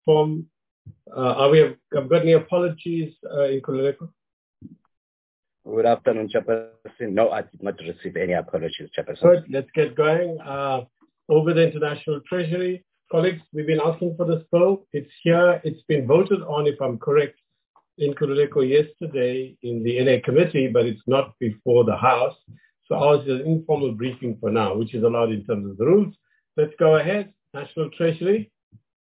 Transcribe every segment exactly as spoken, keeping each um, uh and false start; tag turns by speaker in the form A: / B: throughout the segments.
A: form. Uh, are we have, have got any apologies uh, in Nkululeko?
B: Good afternoon, Chairperson. No, I did not receive any apologies, Chairperson.
A: Good, let's get going. Uh, over the International Treasury, colleagues, we've been asking for this bill. It's here. It's been voted on, if I'm correct, in Nkululeko yesterday in the N A committee, but it's not before the House. So ours is an informal briefing for now, which is allowed in terms of the rules. Let's go ahead. National Treasury.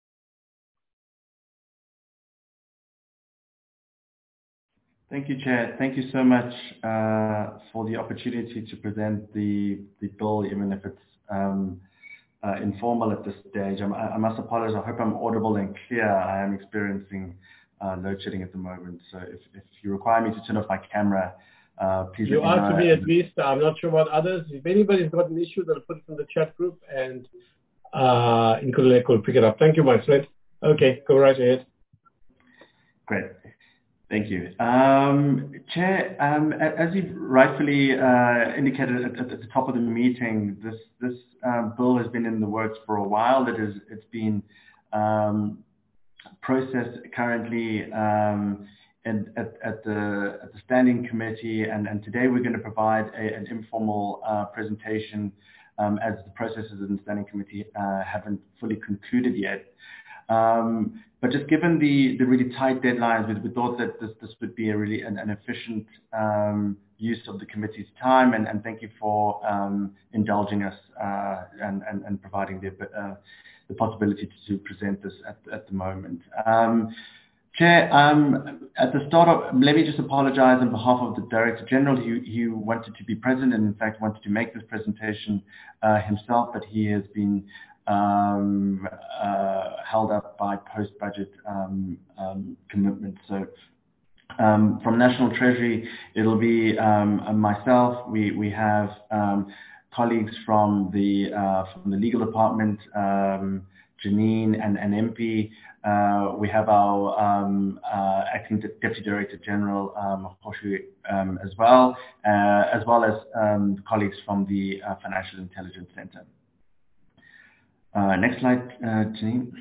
C: Thank you, Chair. Thank you so much uh, for the opportunity to present the, the bill, even if it's um, uh, informal at this stage. I'm, I must apologize. I hope I'm audible and clear. I am experiencing uh, load shedding at the moment. So if, if you require me to turn off my camera, uh, please
A: you
C: let me know.
A: You are to be at least. I'm not sure about others. If anybody's got an issue, they'll put it in the chat group and uh, Nkululeko will pick it up. Thank you, my friend. Okay, go right ahead.
C: Great. Thank you. Um, Chair, um, as you've rightfully uh, indicated at, at the top of the meeting, this this uh, bill has been in the works for a while. It is, it's been um, processed currently um, in, at, at, the, at the standing committee, and, and today we're going to provide a, an informal uh, presentation um, as the processes in the standing committee uh, haven't fully concluded yet. Um, but just given the, the really tight deadlines, we, we thought that this, this would be a really an, an efficient um, use of the committee's time, and, and thank you for um, indulging us uh, and, and, and providing the, uh, the possibility to, to present this at, at the moment. Um, Chair, um, at the start of, let me just apologize on behalf of the Director General. He, he wanted to be present and in fact wanted to make this presentation uh, himself, but he has been Um, uh, held up by post-budget um, um, commitments. So um, from National Treasury, it'll be um, myself. We we have um, colleagues from the uh, from the legal department, um, Janine and, and M P. Uh, we have our um, uh, acting Deputy Director General um, Hoshu, um, as well, uh, as well as um, colleagues from the uh, Financial Intelligence Center. Uh, next slide, uh, Janine.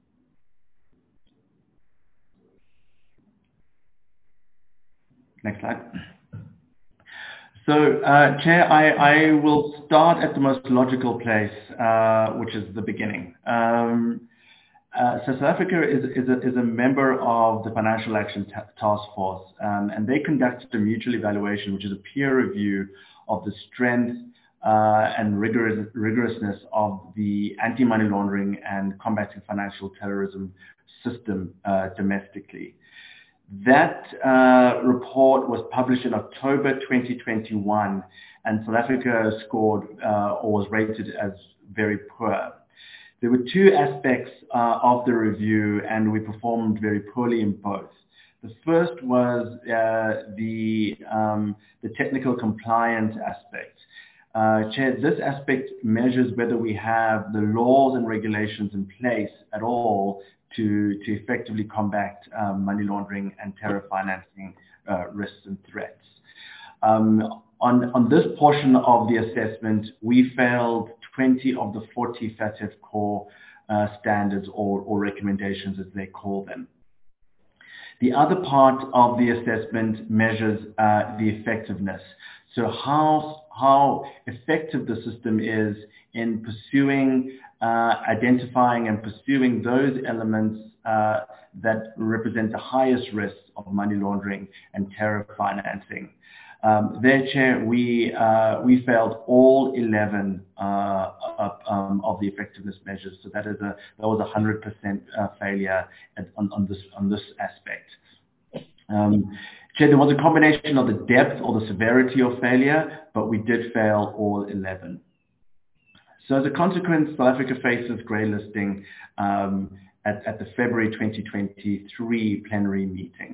C: Next slide. So, uh, Chair, I, I will start at the most logical place, uh, which is the beginning. Um, uh, so South Africa is, is, a, is a member of the Financial Action Task Force, um, and they conducted a mutual evaluation, which is a peer review of the strength Uh, and rigorous, rigorousness of the anti-money laundering and combating financial terrorism system uh, domestically. That uh, report was published in October twenty twenty-one, and South Africa scored uh, or was rated as very poor. There were two aspects uh, of the review, and we performed very poorly in both. The first was uh, the, um, the technical compliance aspect. Uh, Chair, this aspect measures whether we have the laws and regulations in place at all to, to effectively combat um, money laundering and terror financing uh, risks and threats. Um, on, on this portion of the assessment, we failed twenty of the forty FATF core uh, standards or, or recommendations, as they call them. The other part of the assessment measures uh, the effectiveness. So how, how effective the system is in pursuing, uh, identifying and pursuing those elements uh, that represent the highest risks of money laundering and terror financing. Um, there, Chair, we, uh, we failed all eleven uh, of, um, of the effectiveness measures. So that is a, that was a one hundred percent uh, failure at, on, on, this, on this aspect. Um, Chair, there was a combination of the depth or the severity of failure, but we did fail all eleven. So as a consequence, South Africa faces grey listing um, at, at the February twenty twenty-three plenary meeting.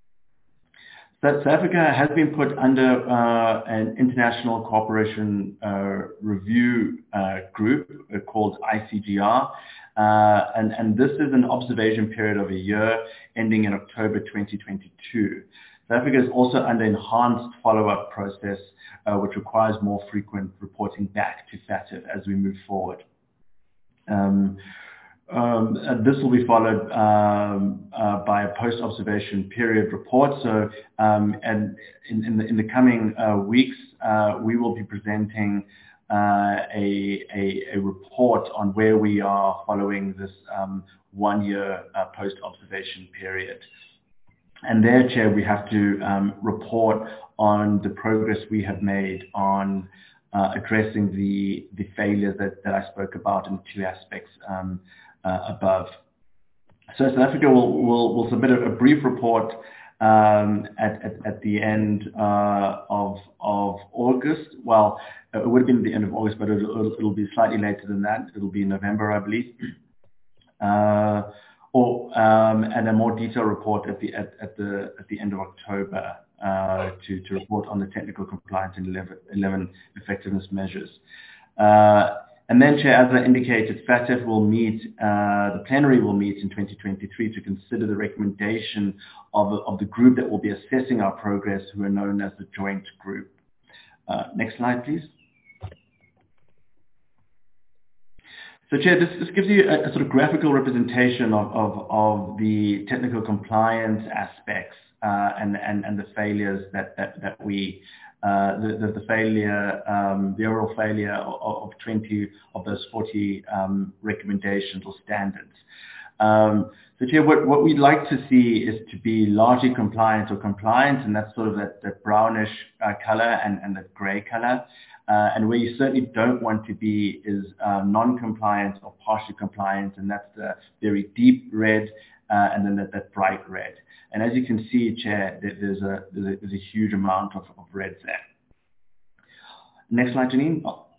C: South Africa has been put under uh, an international cooperation uh, review uh, group called I C G R, uh, and, and this is an observation period of a year ending in October twenty twenty-two. South Africa is also under enhanced follow-up process, uh, which requires more frequent reporting back to FATF as we move forward. Um, Um, and this will be followed um, uh, by a post-observation period report. So, um, and in, in, the, in the coming uh, weeks, uh, we will be presenting uh, a, a, a report on where we are following this um, one-year uh, post-observation period. And there, Chair, we have to um, report on the progress we have made on uh, addressing the, the failures that, that I spoke about in two aspects um, uh, above. So South Africa will, will, will submit a, a brief report um, at, at, at the end uh, of, of August. Well, it would have been the end of August, but it'll, it'll be slightly later than that. It'll be in November, I believe. Uh, or um, and a more detailed report at the at, at the at the end of October uh, to to report on the technical compliance and eleven, eleven effectiveness measures. Uh, and then, Chair, as I indicated, FATF will meet, uh, the plenary will meet in twenty twenty-three to consider the recommendation of of the group that will be assessing our progress, who are known as the Joint Group. Uh, next slide, please. So, Chair, this, this gives you a, a sort of graphical representation of, of, of the technical compliance aspects uh, and, and, and the failures that, that, that we, uh, the, the, the failure, um, the overall failure of, of twenty of those forty um, recommendations or standards. Um, so, Chair, what, what we'd like to see is to be largely compliant or compliant, and that's sort of that, that brownish uh, color and, and that gray color. Uh, and where you certainly don't want to be is uh, non-compliant or partially compliant, and that's the very deep red uh, and then that, that bright red. And as you can see, Chair, there's a, there's a, there's a huge amount of, of reds there. Next slide, Janine. Oh.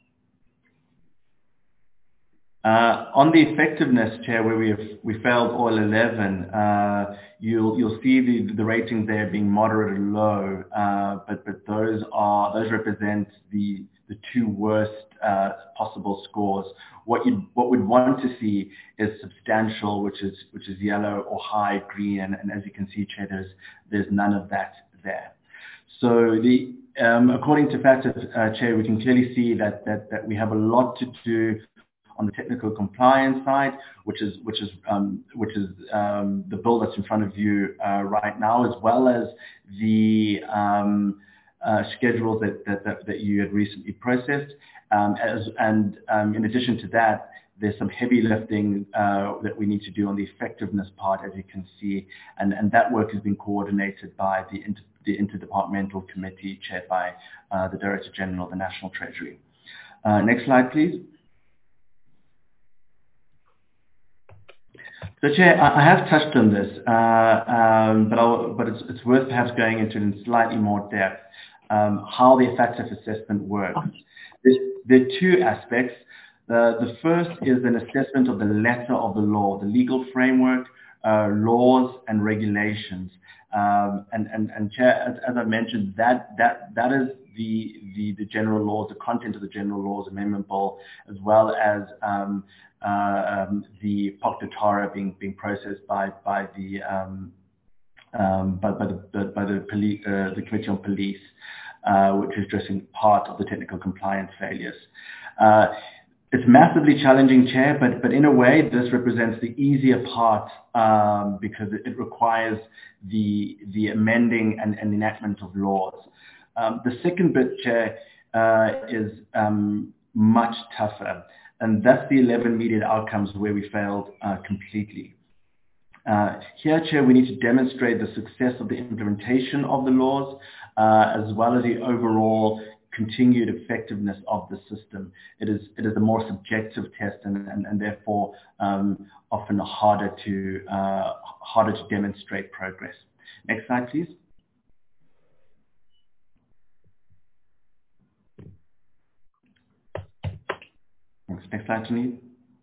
C: Uh, on the effectiveness, Chair, where we have, we failed all eleven, uh, you'll you'll see the the ratings there being moderate and low, uh, but but those are those represent the the two worst uh, possible scores. What you what we'd want to see is substantial, which is which is yellow, or high green, and, and as you can see, Chair, there's there's none of that there. So the um, according to FATF, uh, Chair, we can clearly see that that that we have a lot to do on the technical compliance side, which is which is um, which is um, the bill that's in front of you uh, right now, as well as the um, uh, schedules that, that, that, that you had recently processed. Um, as, and um, in addition to that, there's some heavy lifting uh, that we need to do on the effectiveness part, as you can see, and, and that work has been coordinated by the, inter, the Interdepartmental Committee chaired by uh, the Director General of the National Treasury. Uh, next slide, please. So, Chair, I have touched on this, uh, um, but, I'll, but it's, it's worth perhaps going into it in slightly more depth, um, how the FATF assessment works. There's, there are two aspects. Uh, the first is an assessment of the letter of the law, the legal framework, uh, laws and regulations. Um, and, and, and Chair, as, as I mentioned, that, that, that is the, the, the general laws, the content of the general laws amendment bill, as well as um, uh, um, the P O C D Tara being, being processed by, by the, um, um, by, by the, by the, police, uh, the Committee on Police, uh, which is addressing part of the technical compliance failures. Uh, It's massively challenging, Chair, but, but in a way, this represents the easier part um, because it, it requires the, the amending and, and enactment of laws. Um, the second bit, Chair, uh, is um, much tougher, and that's the eleven immediate outcomes where we failed uh, completely. Uh, here, Chair, we need to demonstrate the success of the implementation of the laws, uh, as well as the overall continued effectiveness of the system. It is it is a more subjective test, and and, and therefore um, often harder to uh, harder to demonstrate progress. Next slide, please. Next, next slide, Janine.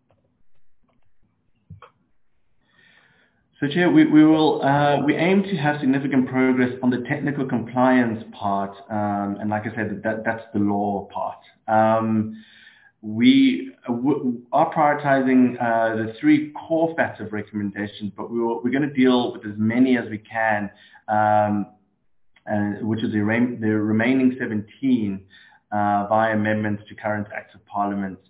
C: So, Chair, we, we will uh, we aim to have significant progress on the technical compliance part, um, and like I said, that that's the law part. Um, we w- are prioritizing uh, the three core FATF recommendations, but we will, we're going to deal with as many as we can, um, uh, which is the, re- the remaining seventeen uh, via amendments to current acts of Parliament.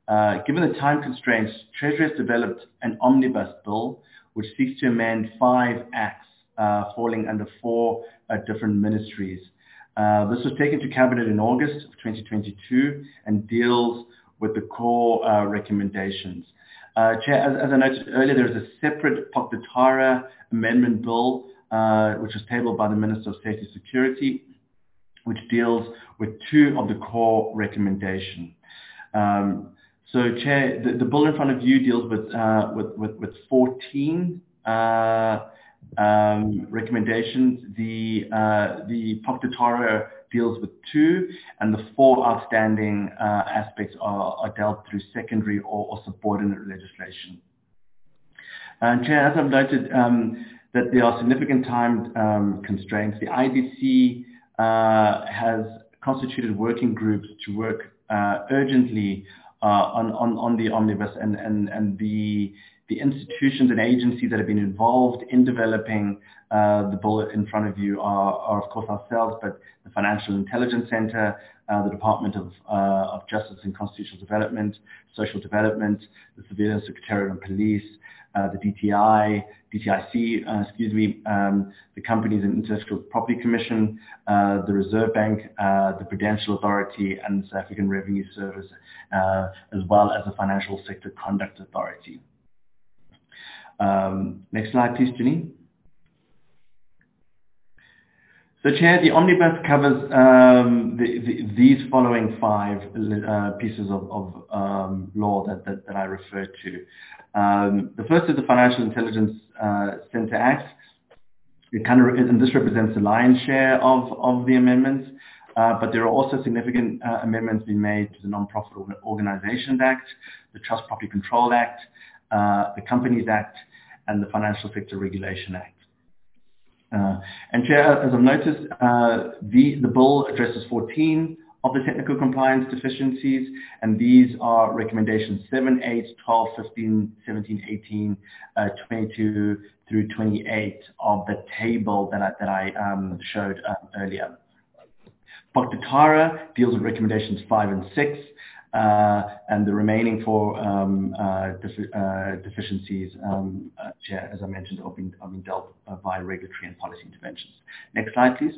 C: Uh, given the time constraints, Treasury has developed an omnibus bill which seeks to amend five acts uh, falling under four uh, different ministries. Uh, this was taken to Cabinet in August of twenty twenty-two and deals with the core uh, recommendations. Uh, Chair, as, as I noted earlier, there is a separate Poktatara amendment bill uh, which was tabled by the Minister of Safety and Security, which deals with two of the core recommendations. Um, so, Chair, the, the bill in front of you deals with uh, with, with, with fourteen uh, um, recommendations. The uh, the Poktatara deals with two, and the four outstanding uh, aspects are, are dealt through secondary or, or subordinate legislation. And Chair, as I've noted, um, that there are significant time um, constraints. The I D C uh, has constituted working groups to work uh, urgently uh, on, on, on the omnibus, and, and, and the, the institutions and agencies that have been involved in developing uh, the bill in front of you are, are of course ourselves, but the Financial Intelligence Center, uh, the Department of, uh, of Justice and Constitutional Development, Social Development, the Civilian Secretariat and Police, uh, the D T I, D T I C, uh, excuse me, um, the Companies and Intellectual Property Commission, uh, the Reserve Bank, uh, the Prudential Authority, and the South African Revenue Service, uh, as well as the Financial Sector Conduct Authority. Um, next slide, please, Janine. So, Chair, the omnibus covers um, the, the, these following five uh, pieces of, of um, law that, that, that I referred to. Um, the first is the Financial Intelligence uh, Center Act. It kind of, and this represents the lion's share of, of the amendments, uh, but there are also significant uh, amendments being made to the Non-Profit Organizations Act, the Trust Property Control Act, uh, the Companies Act, and the Financial Sector Regulation Act. Uh, and Chair, as I've noticed, uh, the, the bill addresses fourteen of the technical compliance deficiencies, and these are recommendations seven, eight, twelve, fifteen, seventeen, eighteen, uh, twenty-two through twenty-eight of the table that I, that I um, showed uh, earlier. Poktatara deals with recommendations five and six, uh, and the remaining four um, uh, defi uh, deficiencies, um, uh, Chair, as I mentioned, are being, are being dealt uh, via regulatory and policy interventions. Next slide, please.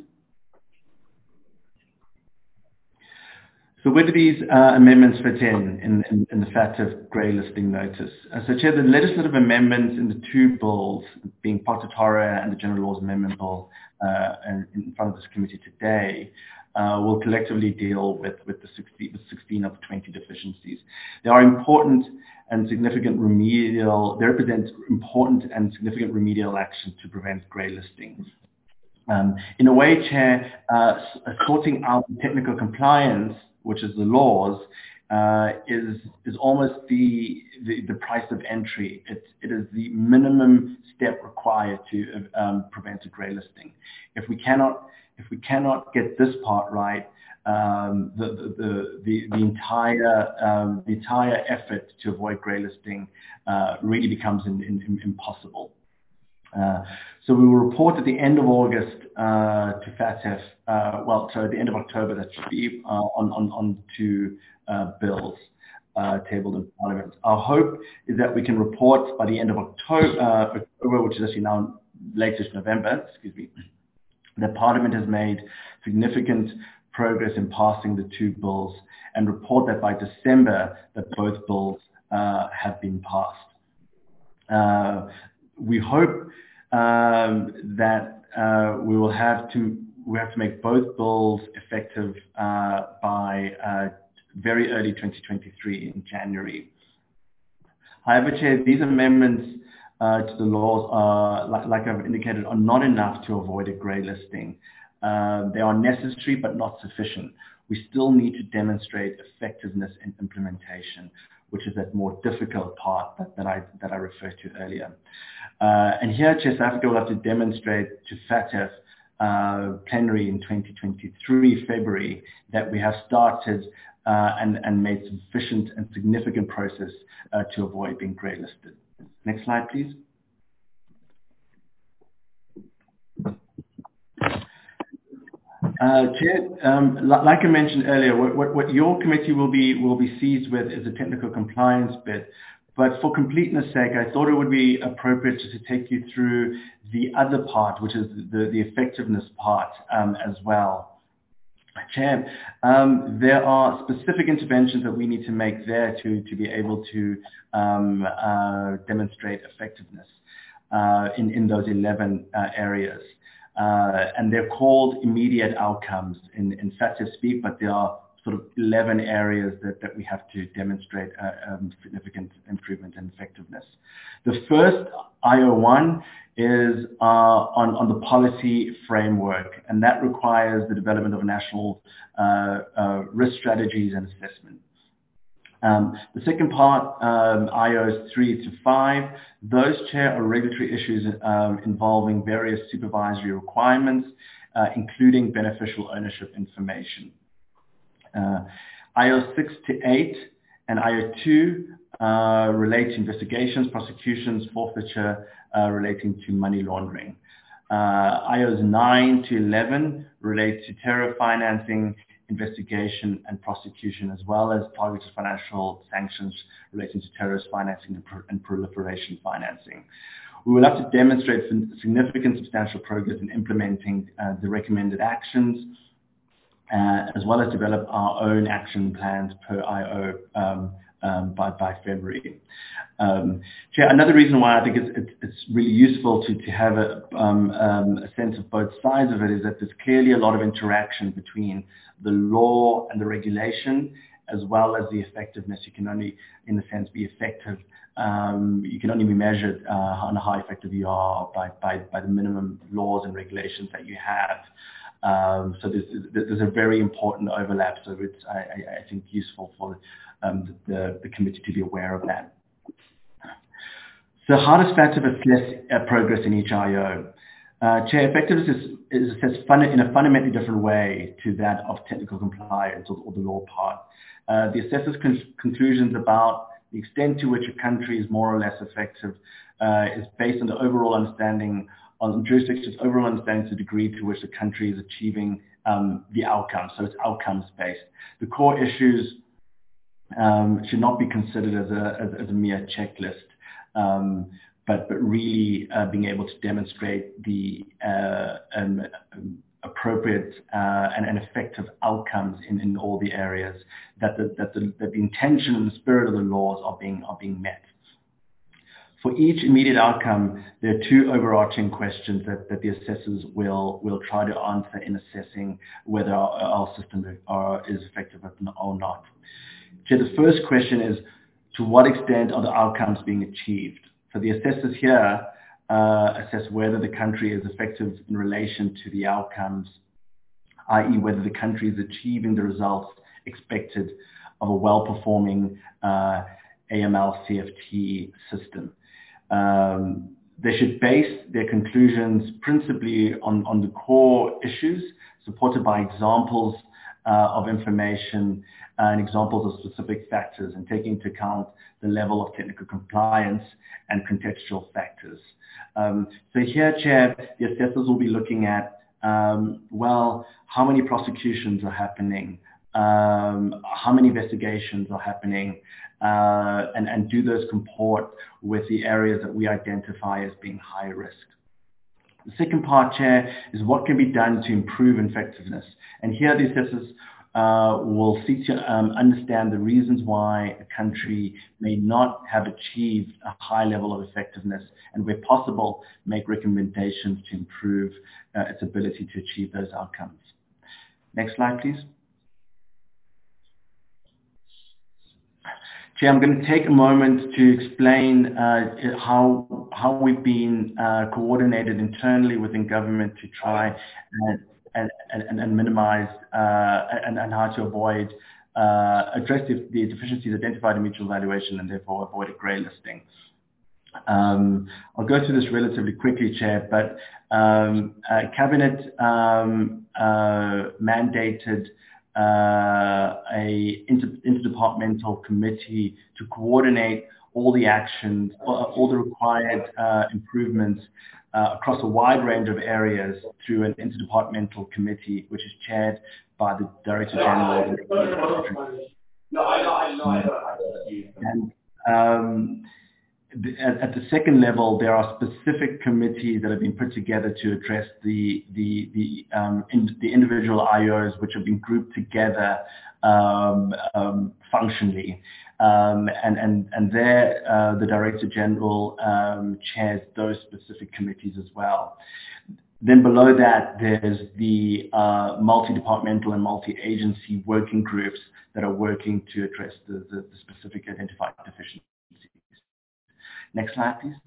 C: So where do these uh, amendments fit in, in, in, in the FATF grey listing notice? Uh, so, Chair, the legislative amendments in the two bills, being Poktatara and the General Laws Amendment Bill, uh, and in front of this committee today, uh, will collectively deal with, with the sixteen, with sixteen of twenty deficiencies. They are important and significant remedial, they represent important and significant remedial action to prevent grey listings. Um, in a way, Chair, uh, sorting out technical compliance, which is the laws, uh, is is almost the, the the price of entry. It it is the minimum step required to um, prevent a grey listing. If we cannot if we cannot get this part right, um, the, the the the entire um, the entire effort to avoid grey listing uh, really becomes in, in, impossible. Uh, so we will report at the end of August uh, to FATF, uh, well, so at the end of October, that should be, uh, on, on, on two uh, bills uh, tabled in Parliament. Our hope is that we can report by the end of October, uh, October which is actually now latest November, excuse me, that Parliament has made significant progress in passing the two bills, and report that by December that both bills uh, have been passed. Uh, we hope um, that uh, we will have to we have to make both bills effective uh, by uh, very early twenty twenty-three in January. However, Chair, these amendments uh, to the laws are, like, like I've indicated, are not enough to avoid a grey listing. Uh, they are necessary but not sufficient. We still need to demonstrate effectiveness in implementation, which is that more difficult part that, that I that I referred to earlier. Uh, and here, Chair, South Africa will have to demonstrate to FATF uh, plenary in twenty twenty-three, February, that we have started uh, and, and made sufficient and significant process uh, to avoid being grey listed. Next slide, please. Uh, Chair, um, li- like I mentioned earlier, what, what, what your committee will be will be seized with is a technical compliance bit. But for completeness sake, I thought it would be appropriate just to take you through the other part, which is the, the effectiveness part um, as well. Chair, um, there are specific interventions that we need to make there to, to be able to um, uh, demonstrate effectiveness uh, in, in those eleven uh, areas. Uh, and they're called immediate outcomes in, in FATF speak, but there are sort of eleven areas that, that we have to demonstrate uh, um, significant improvement in effectiveness. The first I O one is uh, on, on the policy framework, and that requires the development of national uh, uh, risk strategies and assessment. Um, the second part, um, I Os three to five, those, Chair, are regulatory issues um, involving various supervisory requirements, uh, including beneficial ownership information. Uh, I O six to eight and I O two uh, relate to investigations, prosecutions, forfeiture uh, relating to money laundering. Uh, I Os nine to eleven relate to terror financing, investigation and prosecution, as well as targeted financial sanctions relating to terrorist financing and, pro- and proliferation financing. We will have to demonstrate significant substantial progress in implementing uh, the recommended actions, uh, as well as develop our own action plans per I O um, um, by, by February. Um, Chair, another reason why I think it's, it's, it's really useful to, to have a, um, um, a sense of both sides of it is that there's clearly a lot of interaction between the law and the regulation, as well as the effectiveness. You can only, in a sense, be effective. Um, you can only be measured uh, on how effective you are by, by, by the minimum laws and regulations that you have. Um, so there's, there's a very important overlap. So it's, I, I think, useful for um, the, the committee to be aware of that. So how does FATF assess uh, progress in each I O? Uh, Chair, effectiveness is, is assessed fun- in a fundamentally different way to that of technical compliance or, or the law part. Uh, the assessor's con- conclusions about the extent to which a country is more or less effective uh, is based on the overall understanding, on jurisdiction's overall understanding to the degree to which the country is achieving um, the outcomes. So it's outcomes based. The core issues um, should not be considered as a, as, as a mere checklist. Um, but, but really uh, being able to demonstrate the uh, um, um, appropriate uh, and, and effective outcomes in, in all the areas, that the, that, the, that the intention and the spirit of the laws are being, are being met. For each immediate outcome, there are two overarching questions that, that the assessors will, will try to answer in assessing whether our, our system are, is effective or not. So the first question is, to what extent are the outcomes being achieved? So the assessors here uh, assess whether the country is effective in relation to the outcomes, that is whether the country is achieving the results expected of a well-performing uh, A M L C F T system. Um, they should base their conclusions principally on, on the core issues, supported by examples uh, of information and examples of specific factors, and taking into account the level of technical compliance and contextual factors. Um, so here, Chair, the assessors will be looking at, um, well, how many prosecutions are happening, um, how many investigations are happening, uh, and, and do those comport with the areas that we identify as being high risk. The second part, Chair, is what can be done to improve effectiveness. And here the assessors uh, will seek to um, understand the reasons why a country may not have achieved a high level of effectiveness, and where possible, make recommendations to improve uh, its ability to achieve those outcomes. Next slide, please. Chair, I'm going to take a moment to explain uh, how how we've been uh, coordinated internally within government to try and and, and, and minimize uh, and, and how to avoid uh, address the, the deficiencies identified in mutual valuation and therefore avoid a grey listing. Um, I'll go through this relatively quickly, Chair, but um, uh, Cabinet um, uh, mandated Uh, a inter- interdepartmental committee to coordinate all the actions, all the required uh, improvements uh, across a wide range of areas through an interdepartmental committee, which is chaired by the Director General. And um, At, at the second level, there are specific committees that have been put together to address the the the, um, in, the individual I Os, which have been grouped together um, um, functionally, um, and and and there uh, the Director General um, chairs those specific committees as well. Then below that, there's the uh, multi-departmental and multi-agency working groups that are working to address the, the, the specific identified deficiencies. Next slide, please.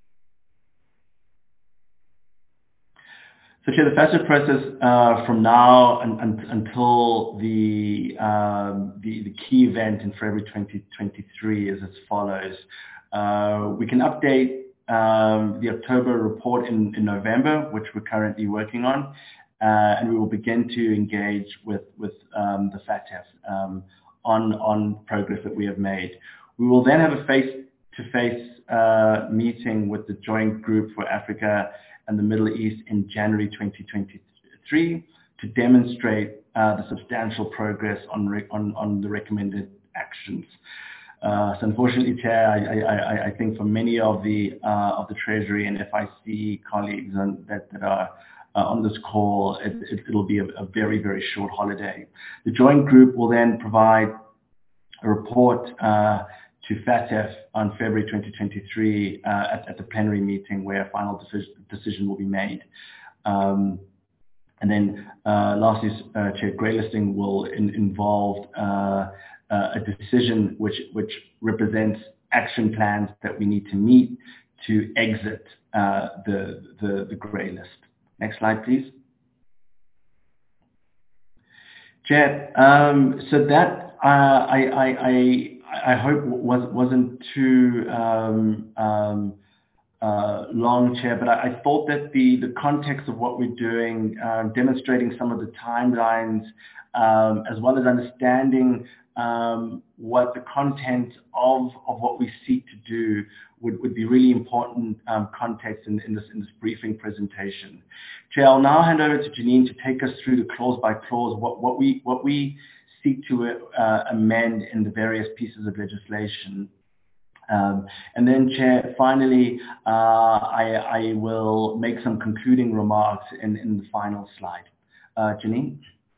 C: So, Chair, the FATF process uh, from now and, and, until the, um, the the key event in February twenty twenty-three is as follows. Uh, we can update um, the October report in, in November, which we're currently working on, uh, and we will begin to engage with with um, the FATF um, on on progress that we have made. We will then have a face-to-face uh, meeting with the Joint Group for Africa and the Middle East in January twenty twenty-three to demonstrate uh, the substantial progress on, re- on on the recommended actions. Uh, so unfortunately, Chair, I, I, I think for many of the uh, of the Treasury and F I C colleagues and that, that are uh, on this call, it, it, it'll be a, a very, very short holiday. The Joint Group will then provide a report uh, to FATF on February twenty twenty-three uh, at, at the plenary meeting where a final decision, decision will be made. Um, and then uh, lastly, uh, Chair, grey listing will in, involve uh, uh, a decision which, which represents action plans that we need to meet to exit uh, the, the, the grey list. Next slide, please. Chair, um, so that uh, I, I, I I hope was, wasn't too um, um, uh, long, Chair, but I, I thought that the, the context of what we're doing, uh, demonstrating some of the timelines, um, as well as understanding um, what the content of, of what we seek to do would, would be really important um, context in, in, this, in this briefing presentation. Chair, I'll now hand over to Janine to take us through the clause by clause, what, what we what we seek to uh, amend in the various pieces of legislation. Um, and then, Chair, finally, uh, I, I will make some concluding remarks in, in the final slide. Uh, Janine?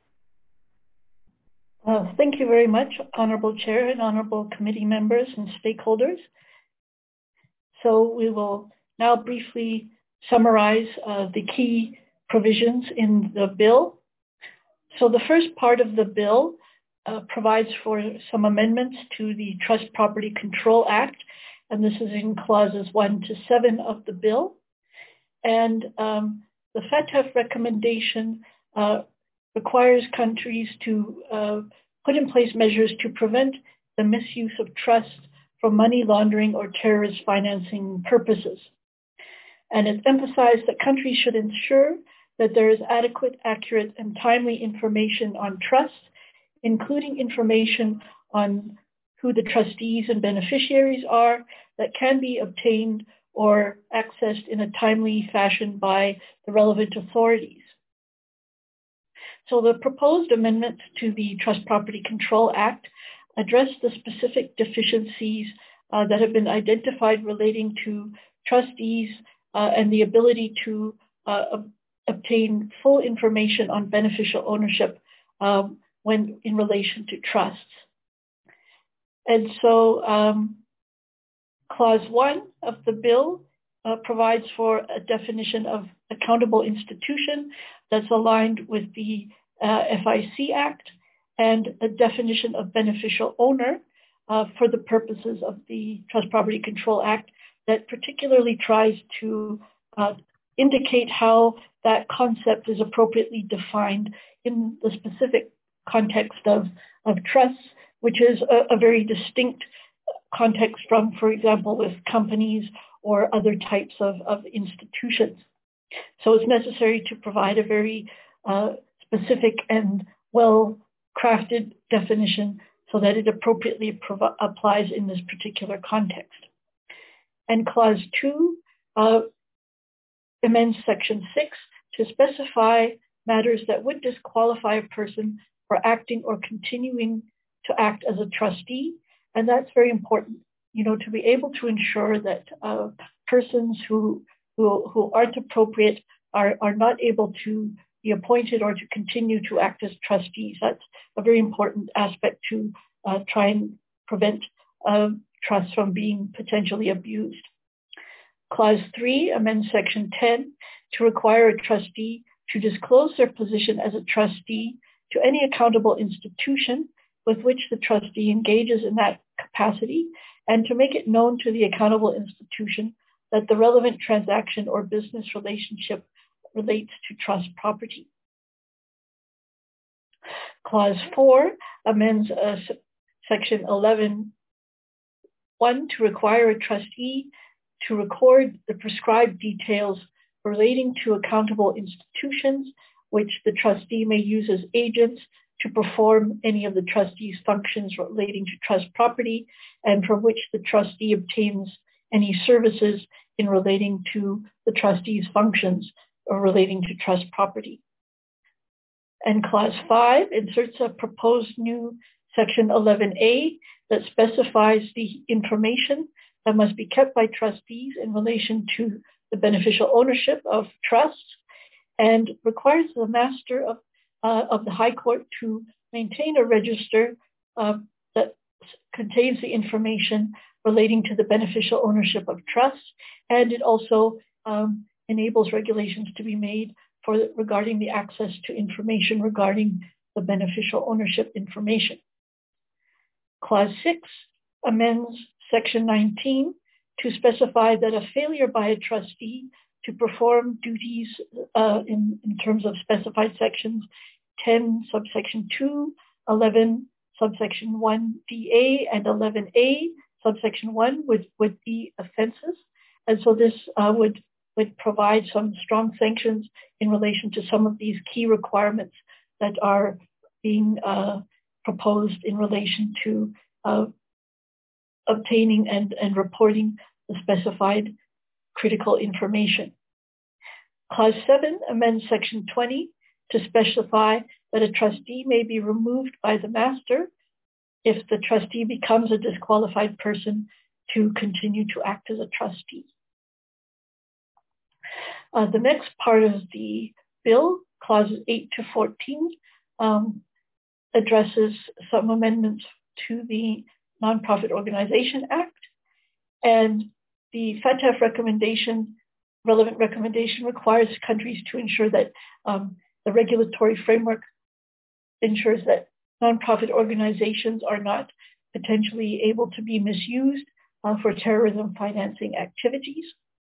D: Uh, thank you very much, Honourable Chair and Honourable Committee members and stakeholders. So we will now briefly summarize uh, the key provisions in the bill. So the first part of the bill Uh, provides for some amendments to the Trust Property Control Act, and this is in clauses one to seven of the bill. And um, the FATF recommendation uh, requires countries to uh, put in place measures to prevent the misuse of trust for money laundering or terrorist financing purposes. And it emphasized that countries should ensure that there is adequate, accurate, and timely information on trust, including information on who the trustees and beneficiaries are that can be obtained or accessed in a timely fashion by the relevant authorities. So the proposed amendments to the Trust Property Control Act address the specific deficiencies uh, that have been identified relating to trustees uh, and the ability to uh, ob- obtain full information on beneficial ownership um, when in relation to trusts. And so um, clause one of the bill uh, provides for a definition of accountable institution that's aligned with the uh, F I C Act and a definition of beneficial owner uh, for the purposes of the Trust Property Control Act that particularly tries to uh, indicate how that concept is appropriately defined in the specific context of, of trusts, which is a, a very distinct context from, for example, with companies or other types of, of institutions. So it's necessary to provide a very uh, specific and well-crafted definition so that it appropriately prov- applies in this particular context. And clause two uh, amends section six to specify matters that would disqualify a person for acting or continuing to act as a trustee. And that's very important, you know, to be able to ensure that uh, persons who, who, who aren't appropriate are, are not able to be appointed or to continue to act as trustees. That's a very important aspect to uh, try and prevent uh, trust from being potentially abused. Clause three amends section ten to require a trustee to disclose their position as a trustee to any accountable institution with which the trustee engages in that capacity, and to make it known to the accountable institution that the relevant transaction or business relationship relates to trust property. Clause four amends uh, section eleven one to require a trustee to record the prescribed details relating to accountable institutions which the trustee may use as agents to perform any of the trustee's functions relating to trust property, and from which the trustee obtains any services in relating to the trustee's functions or relating to trust property. And clause five inserts a proposed new section eleven A that specifies the information that must be kept by trustees in relation to the beneficial ownership of trusts, and requires the master of, uh, of the High Court to maintain a register uh, that contains the information relating to the beneficial ownership of trusts, and it also um, enables regulations to be made for regarding the access to information regarding the beneficial ownership information. Clause six amends section nineteen to specify that a failure by a trustee to perform duties uh, in, in terms of specified sections ten subsection two, eleven subsection one D A, and eleven A subsection one would, would be offenses. And so this uh, would, would provide some strong sanctions in relation to some of these key requirements that are being uh, proposed in relation to uh, obtaining and, and reporting the specified critical information. Clause seven amends section twenty to specify that a trustee may be removed by the master if the trustee becomes a disqualified person to continue to act as a trustee. Uh, the next part of the bill, clauses eight to fourteen, um, addresses some amendments to the Nonprofit Organization Act, and the F A T F recommendation, relevant recommendation, requires countries to ensure that um, the regulatory framework ensures that nonprofit organizations are not potentially able to be misused uh, for terrorism financing activities.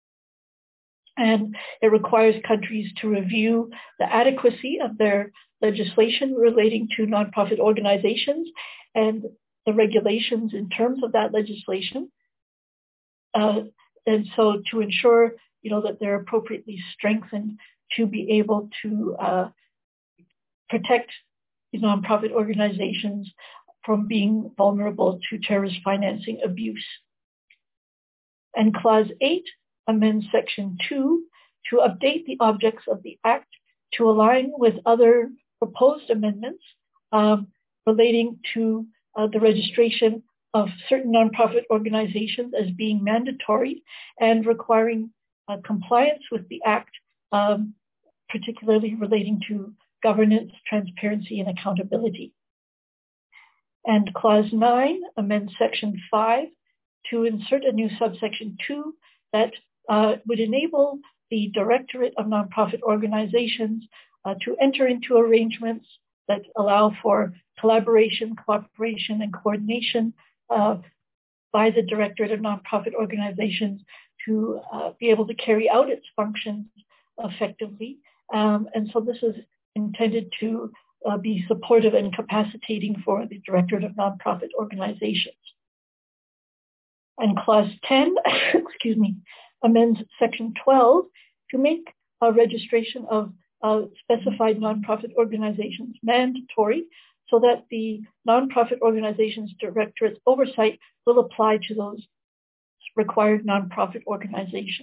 D: And it requires countries to review the adequacy of their legislation relating to nonprofit organizations and the regulations in terms of that legislation. Uh, and so to ensure, you know, that they're appropriately strengthened to be able to uh, protect the nonprofit organizations from being vulnerable to terrorist financing abuse. And clause eight amends section two to update the objects of the act to align with other proposed amendments um, relating to uh, the registration of certain nonprofit organizations as being mandatory and requiring uh, compliance with the act, um, particularly relating to governance, transparency, and accountability. And clause nine amends section five to insert a new subsection two that uh, would enable the Directorate of Nonprofit Organizations uh, to enter into arrangements that allow for collaboration, cooperation, and coordination uh, by the Directorate of Nonprofit Organizations to uh, be able to carry out its functions effectively. Um, and so this is intended to uh, be supportive and capacitating for the Directorate of Nonprofit Organizations. And clause ten, excuse me, amends section twelve to make a registration of uh, specified nonprofit organizations mandatory so that the Nonprofit Organizations Directorate's oversight will apply to those required nonprofit organizations.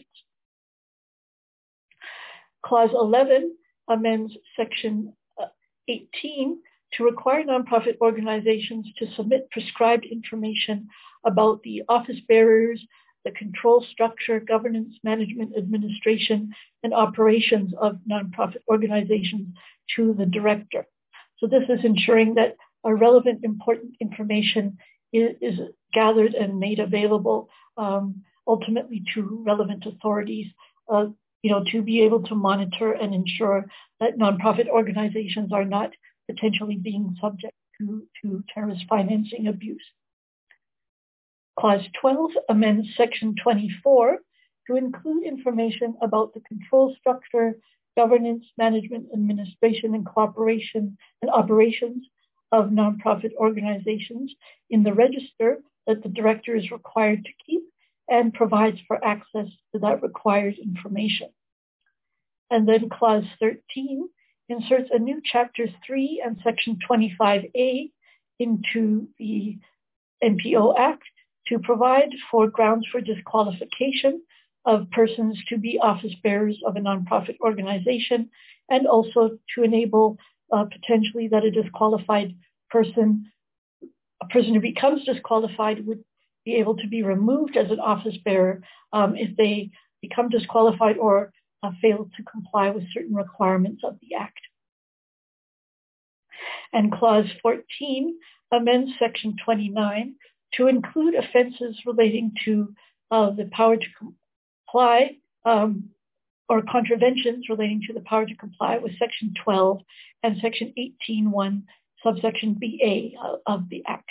D: Clause eleven amends Section eighteen to require nonprofit organizations to submit prescribed information about the office bearers, the control structure, governance, management, administration, and operations of nonprofit organizations to the director. So this is ensuring that a relevant, important information is, is gathered and made available um, ultimately to relevant authorities, uh, you know, to be able to monitor and ensure that nonprofit organizations are not potentially being subject to, to terrorist financing abuse. Clause twelve amends Section twenty-four to include information about the control structure, governance, management, administration, and cooperation and operations of nonprofit organizations in the register that the director is required to keep and provides for access to that required information. And then Clause thirteen inserts a new Chapter three and Section twenty-five A into the N P O Act to provide for grounds for disqualification of persons to be office bearers of a nonprofit organization, and also to enable uh, potentially that a disqualified person, a person who becomes disqualified would be able to be removed as an office bearer um, if they become disqualified or uh, fail to comply with certain requirements of the Act. And Clause fourteen amends Section twenty-nine to include offenses relating to uh, the power to comply um, or contraventions relating to the power to comply with Section twelve and Section eighteen point one, subsection B A uh, of the Act.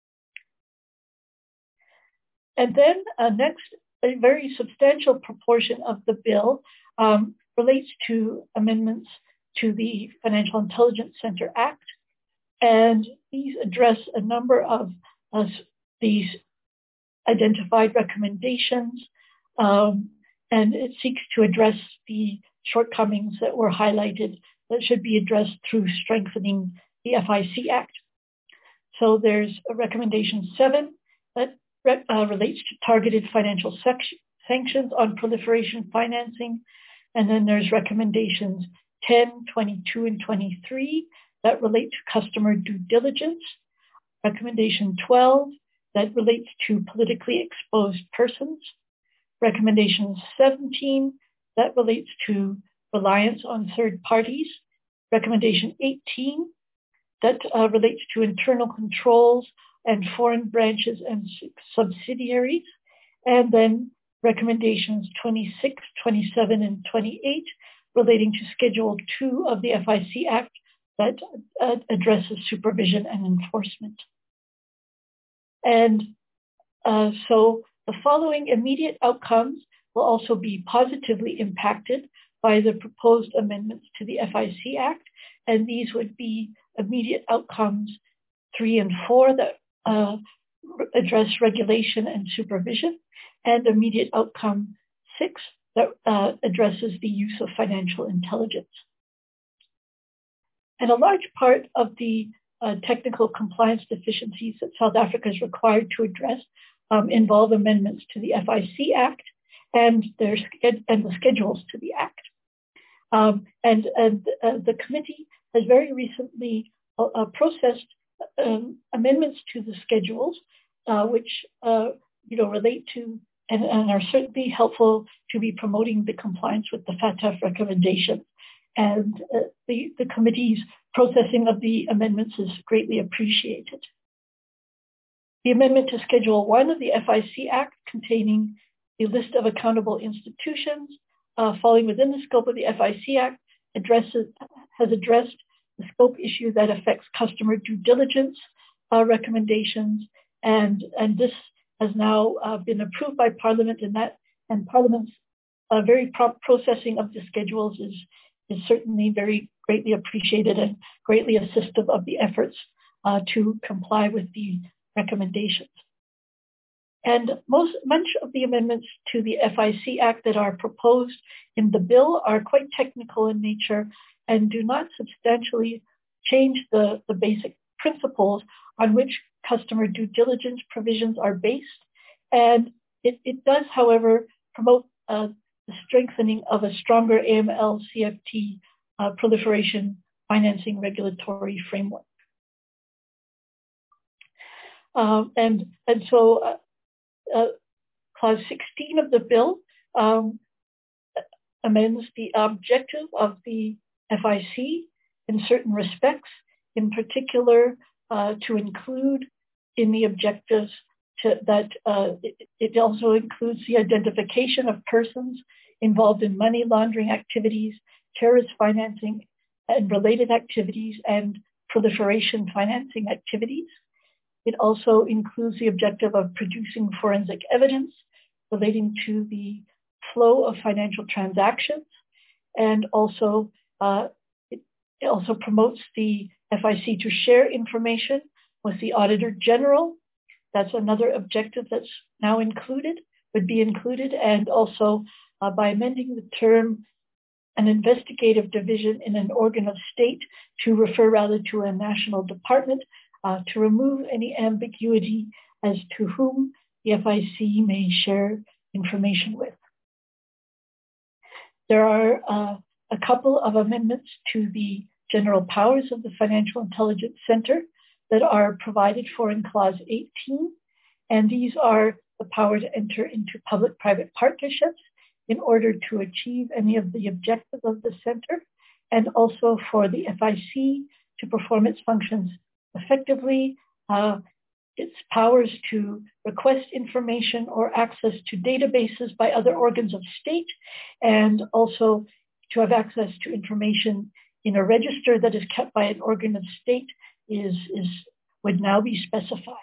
D: And then uh, next, a very substantial proportion of the bill um, relates to amendments to the Financial Intelligence Center Act. And these address a number of uh, these identified recommendations, um, and it seeks to address the shortcomings that were highlighted that should be addressed through strengthening the F I C Act. So there's a recommendation seven that uh, relates to targeted financial sanctions on proliferation financing. And then there's recommendations ten, twenty-two, and twenty-three that relate to customer due diligence. Recommendation twelve that relates to politically exposed persons. Recommendation seventeen that relates to reliance on third parties. Recommendation eighteen that uh, relates to internal controls and foreign branches and subsidiaries. And then recommendations twenty-six, twenty-seven, and twenty-eight relating to Schedule two of the F I C Act that uh, addresses supervision and enforcement. And uh, so the following immediate outcomes will also be positively impacted by the proposed amendments to the F I C Act. And these would be immediate outcomes three and four that uh, address regulation and supervision, and immediate outcome six that uh, addresses the use of financial intelligence. And a large part of the uh, technical compliance deficiencies that South Africa is required to address um, involve amendments to the F I C Act and, their, and the schedules to the Act. Um, and and uh, the committee has very recently uh, uh, processed um, amendments to the schedules, uh, which uh, you know relate to and, and are certainly helpful to be promoting the compliance with the F A T F recommendations. And uh, the, the committee's processing of the amendments is greatly appreciated. The amendment to Schedule one of the F I C Act, containing a list of accountable institutions uh, falling within the scope of the F I C Act, addresses, has addressed the scope issue that affects customer due diligence uh, recommendations, and, and this has now uh, been approved by Parliament, and that and Parliament's uh, very prompt processing of the schedules is is certainly very greatly appreciated and greatly assistive of the efforts uh, to comply with the recommendations. And most, much of the amendments to the F I C Act that are proposed in the bill are quite technical in nature and do not substantially change the, the basic principles on which customer due diligence provisions are based. And it, it does, however, promote uh, the strengthening of a stronger A M L C F T uh, proliferation financing regulatory framework. Um, and, and so uh, uh, Clause sixteen of the bill um, amends the objective of the F I C in certain respects, in particular uh, to include in the objectives to, that uh, it, it also includes the identification of persons involved in money laundering activities, terrorist financing and related activities, and proliferation financing activities. It also includes the objective of producing forensic evidence relating to the flow of financial transactions, and also uh, it, it also promotes the F I C to share information with the Auditor General. That's another objective that's now included, would be included, and also uh, by amending the term an investigative division in an organ of state to refer rather to a national department uh, to remove any ambiguity as to whom the F I C may share information with. There are uh, a couple of amendments to the general powers of the Financial Intelligence Center that are provided for in Clause eighteen, and these are the power to enter into public-private partnerships in order to achieve any of the objectives of the center, and also for the F I C to perform its functions effectively, uh, its powers to request information or access to databases by other organs of state, and also to have access to information in a register that is kept by an organ of state is, is would now be specified.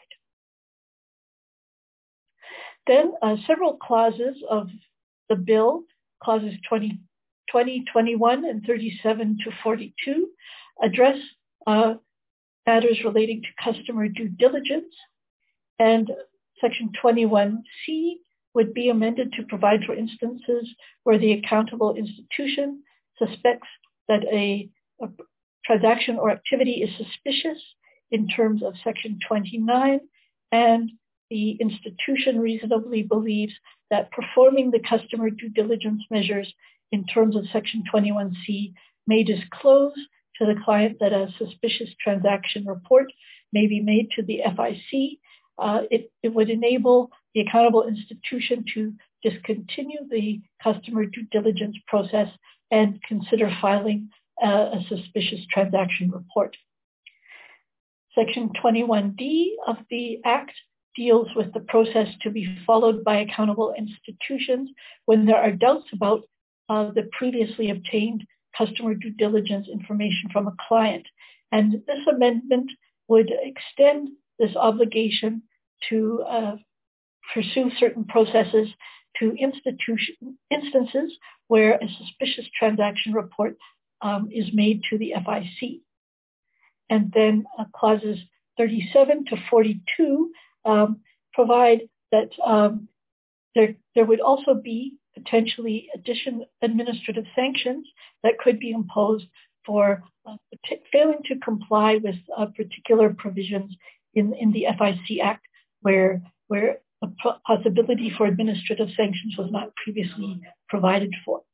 D: Then uh, several clauses of the bill, clauses twenty, twenty, twenty-one, and thirty-seven to forty-two, address uh, matters relating to customer due diligence. And Section twenty-one C would be amended to provide for instances where the accountable institution suspects that a, a transaction or activity is suspicious in terms of Section twenty-nine, and the institution reasonably believes that performing the customer due diligence measures in terms of Section twenty-one C may disclose to the client that a suspicious transaction report may be made to the F I C. Uh, it, it would enable the accountable institution to discontinue the customer due diligence process and consider filing uh, a suspicious transaction report. Section twenty-one D of the Act deals with the process to be followed by accountable institutions when there are doubts about uh, the previously obtained customer due diligence information from a client. And this amendment would extend this obligation to uh, pursue certain processes to institution, instances where a suspicious transaction report um, is made to the F I C. And then uh, clauses thirty-seven to forty-two um, provide that um, there, there would also be potentially additional administrative sanctions that could be imposed for uh, t- failing to comply with uh, particular provisions in, in the F I C Act where, where a p- possibility for administrative sanctions was not previously provided for.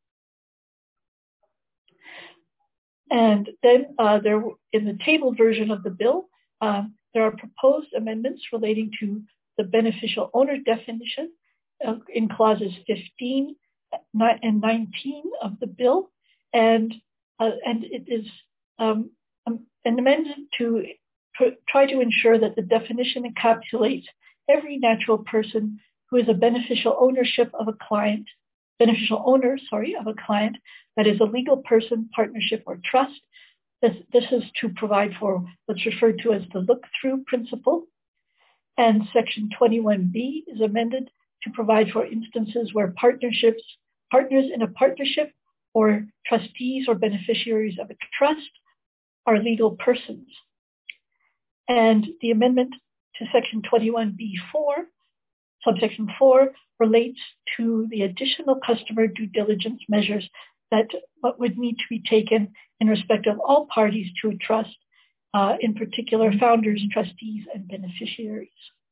D: And then uh, there, in the tabled version of the bill, um, there are proposed amendments relating to the beneficial owner definition uh, in clauses fifteen and nineteen of the bill, and uh, and it is um, um, an amendment to pr- try to ensure that the definition encapsulates every natural person who is a beneficial ownership of a client, beneficial owner, sorry, of a client that is a legal person, partnership, or trust. This, this is to provide for what's referred to as the look-through principle. And Section twenty-one B is amended to provide for instances where partnerships, partners in a partnership or trustees or beneficiaries of a trust are legal persons. And the amendment to Section twenty-one B four, subsection four, relates to the additional customer due diligence measures that would need to be taken in respect of all parties to a trust, uh, in particular founders, trustees, and beneficiaries.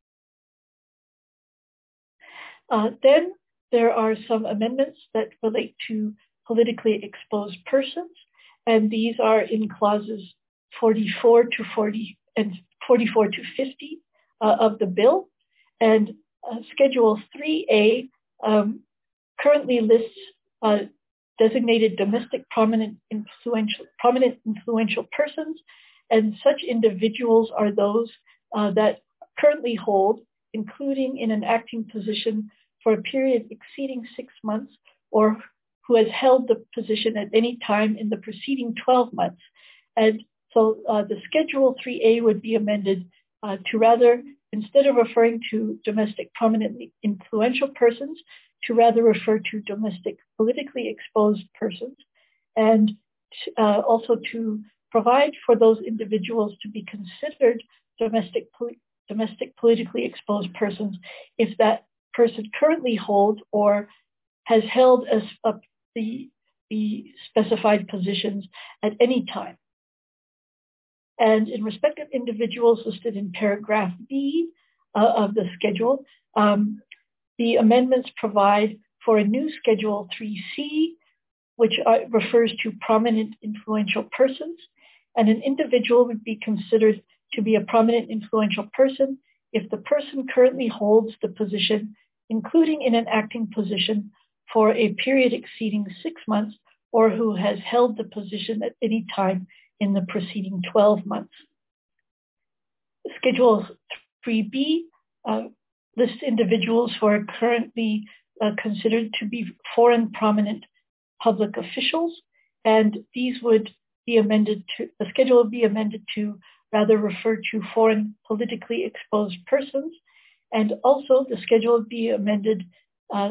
D: Uh, then there are some amendments that relate to politically exposed persons, and these are in clauses forty-four to forty and forty-four to fifty uh, of the bill. And uh, Schedule three A um, currently lists uh, designated domestic prominent influential prominent influential persons, and such individuals are those uh, that currently hold, including in an acting position for a period exceeding six months, or who has held the position at any time in the preceding twelve months. And so uh, the Schedule three A would be amended uh, to rather, instead of referring to domestic prominently influential persons, to rather refer to domestic politically exposed persons, and uh, also to provide for those individuals to be considered domestic, domestic politically exposed persons if that person currently holds or has held as a, the, the specified positions at any time. And in respect of individuals listed in paragraph B uh, of the schedule, um, the amendments provide for a new Schedule three C, which uh, refers to prominent influential persons, and an individual would be considered to be a prominent influential person if the person currently holds the position, including in an acting position, for a period exceeding six months, or who has held the position at any time in the preceding twelve months. Schedule three B uh, lists individuals who are currently uh, considered to be foreign prominent public officials, and these would be amended to, the schedule would be amended to rather refer to foreign politically exposed persons, and also the schedule would be amended uh,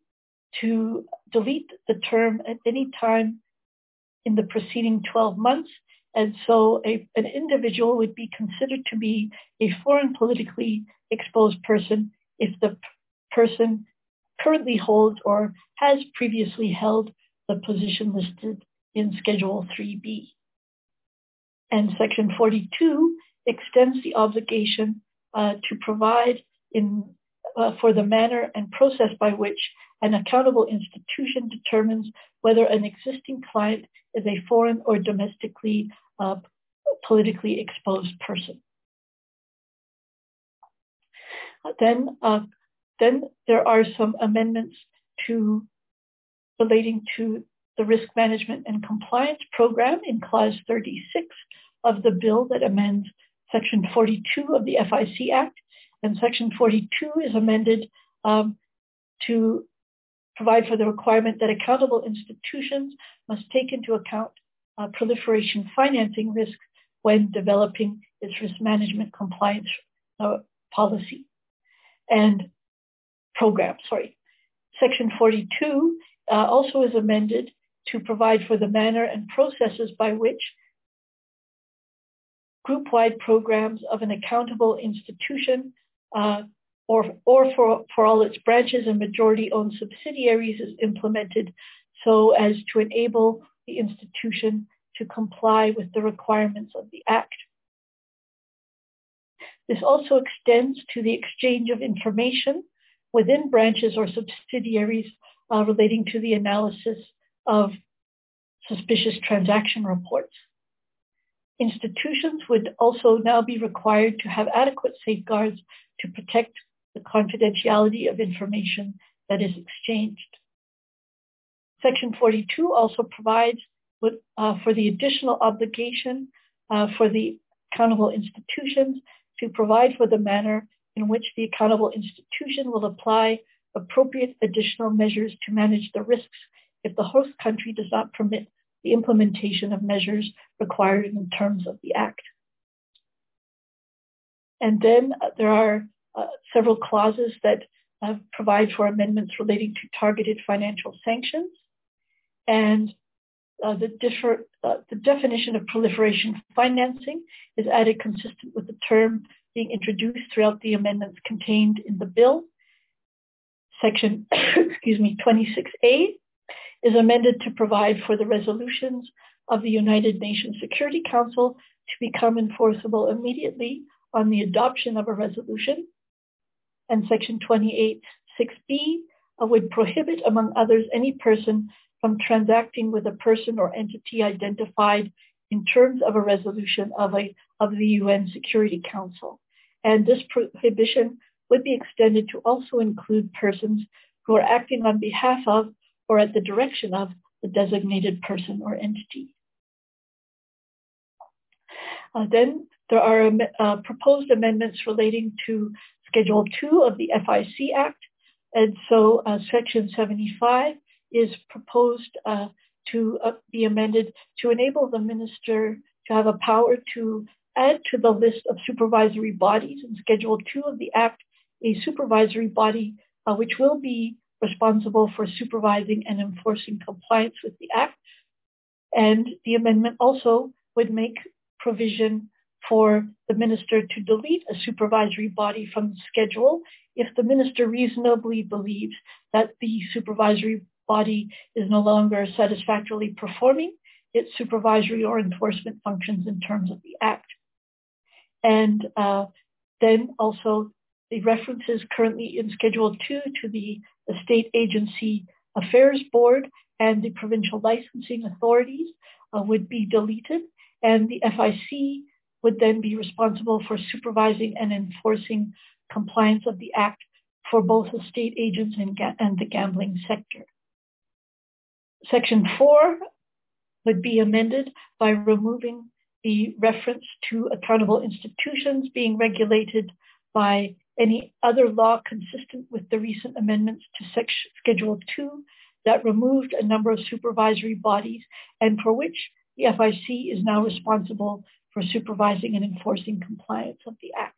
D: to delete the term at any time in the preceding twelve months. And so a, an individual would be considered to be a foreign politically exposed person if the p- person currently holds or has previously held the position listed in Schedule three B. And Section forty-two extends the obligation uh, to provide in, uh, for the manner and process by which an accountable institution determines whether an existing client is a foreign or domestically uh, politically exposed person. Then, uh, then there are some amendments to relating to the risk management and compliance program in Clause thirty-six of the bill that amends Section forty-two of the F I C Act. And Section forty-two is amended um, to provide for the requirement that accountable institutions must take into account uh, proliferation financing risk when developing its risk management compliance uh, policy and program, sorry. Section forty-two uh, also is amended to provide for the manner and processes by which group-wide programs of an accountable institution uh, or, or for, for all its branches and majority-owned subsidiaries is implemented so as to enable the institution to comply with the requirements of the Act. This also extends to the exchange of information within branches or subsidiaries uh, relating to the analysis of suspicious transaction reports. Institutions would also now be required to have adequate safeguards to protect the confidentiality of information that is exchanged. Section forty-two also provides with, uh, for the additional obligation uh, for the accountable institutions to provide for the manner in which the accountable institution will apply appropriate additional measures to manage the risks if the host country does not permit the implementation of measures required in terms of the Act. And then uh, there are uh, several clauses that uh, provide for amendments relating to targeted financial sanctions. And uh, the, differ, uh, the definition of proliferation financing is added consistent with the term being introduced throughout the amendments contained in the bill. Section, excuse me, twenty-six A is amended to provide for the resolutions of the United Nations Security Council to become enforceable immediately on the adoption of a resolution. And Section twenty-eight six B uh, would prohibit, among others, any person from transacting with a person or entity identified in terms of a resolution of, a, of the U N Security Council. And this prohibition would be extended to also include persons who are acting on behalf of or at the direction of the designated person or entity. Uh, then there are uh, proposed amendments relating to Schedule two of the F I C Act. And so uh, Section seventy-five is proposed uh, to uh, be amended to enable the minister to have a power to add to the list of supervisory bodies in Schedule two of the Act, a supervisory body uh, which will be responsible for supervising and enforcing compliance with the Act. And the amendment also would make provision for the minister to delete a supervisory body from the schedule if the minister reasonably believes that the supervisory body is no longer satisfactorily performing its supervisory or enforcement functions in terms of the Act. And uh, then also the references currently in Schedule two to the, the State Agency Affairs Board and the provincial licensing authorities uh, would be deleted, and the F I C would then be responsible for supervising and enforcing compliance of the Act for both the state agents and, ga- and the gambling sector. Section four would be amended by removing the reference to accountable institutions being regulated by any other law consistent with the recent amendments to section, Schedule two that removed a number of supervisory bodies and for which the F I C is now responsible for supervising and enforcing compliance of the Act.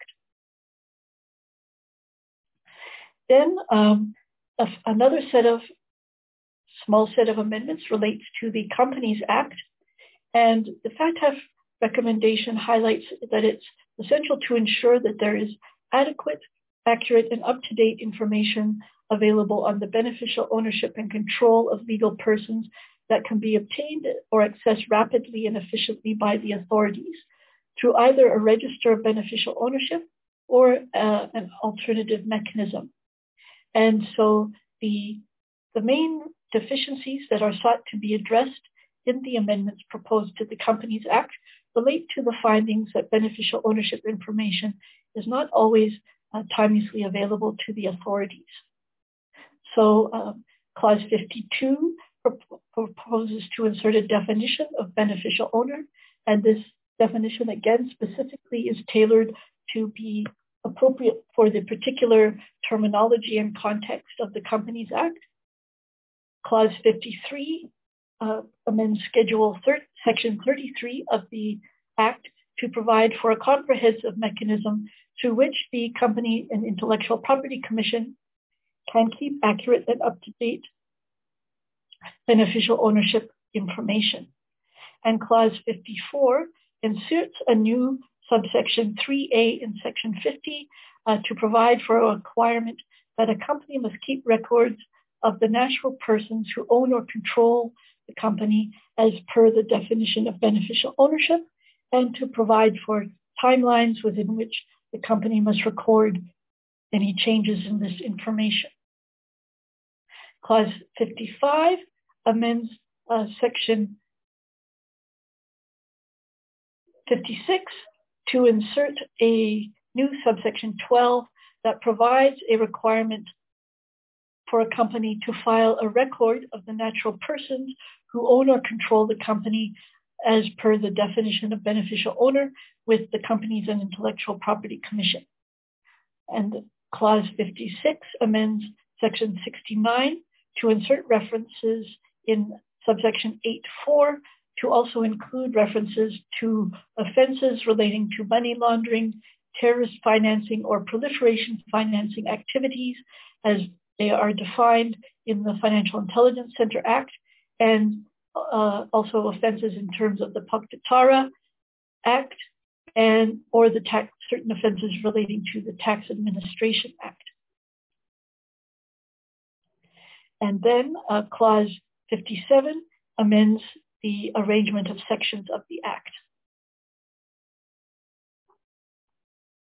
D: Then um, a, another set of small set of amendments relates to the Companies Act, and the FATF recommendation highlights that it's essential to ensure that there is adequate, accurate, and up-to-date information available on the beneficial ownership and control of legal persons that can be obtained or accessed rapidly and efficiently by the authorities through either a register of beneficial ownership or uh, an alternative mechanism. And so the, the main deficiencies that are sought to be addressed in the amendments proposed to the Companies Act relate to the findings that beneficial ownership information is not always uh, timelessly available to the authorities. So um, Clause fifty-two proposes to insert a definition of beneficial owner, and this definition again specifically is tailored to be appropriate for the particular terminology and context of the Companies Act. Clause fifty-three uh, amends Schedule thirty, Section thirty-three of the Act to provide for a comprehensive mechanism through which the Company and Intellectual Property Commission can keep accurate and up-to-date beneficial ownership information. And Clause fifty-four inserts a new subsection three A in Section fifty uh, to provide for a requirement that a company must keep records of the natural persons who own or control the company as per the definition of beneficial ownership, and to provide for timelines within which the company must record any changes in this information. Clause fifty-five amends uh, Section fifty-six to insert a new subsection twelve that provides a requirement for a company to file a record of the natural persons who own or control the company as per the definition of beneficial owner with the Companies and Intellectual Property Commission. And Clause fifty-six amends Section sixty-nine to insert references in subsection eight four to also include references to offenses relating to money laundering, terrorist financing, or proliferation financing activities as they are defined in the Financial Intelligence Center Act, and uh, also offenses in terms of the Paktatara Act and or the tax, certain offenses relating to the Tax Administration Act. And then uh, Clause fifty-seven amends the arrangement of sections of the Act.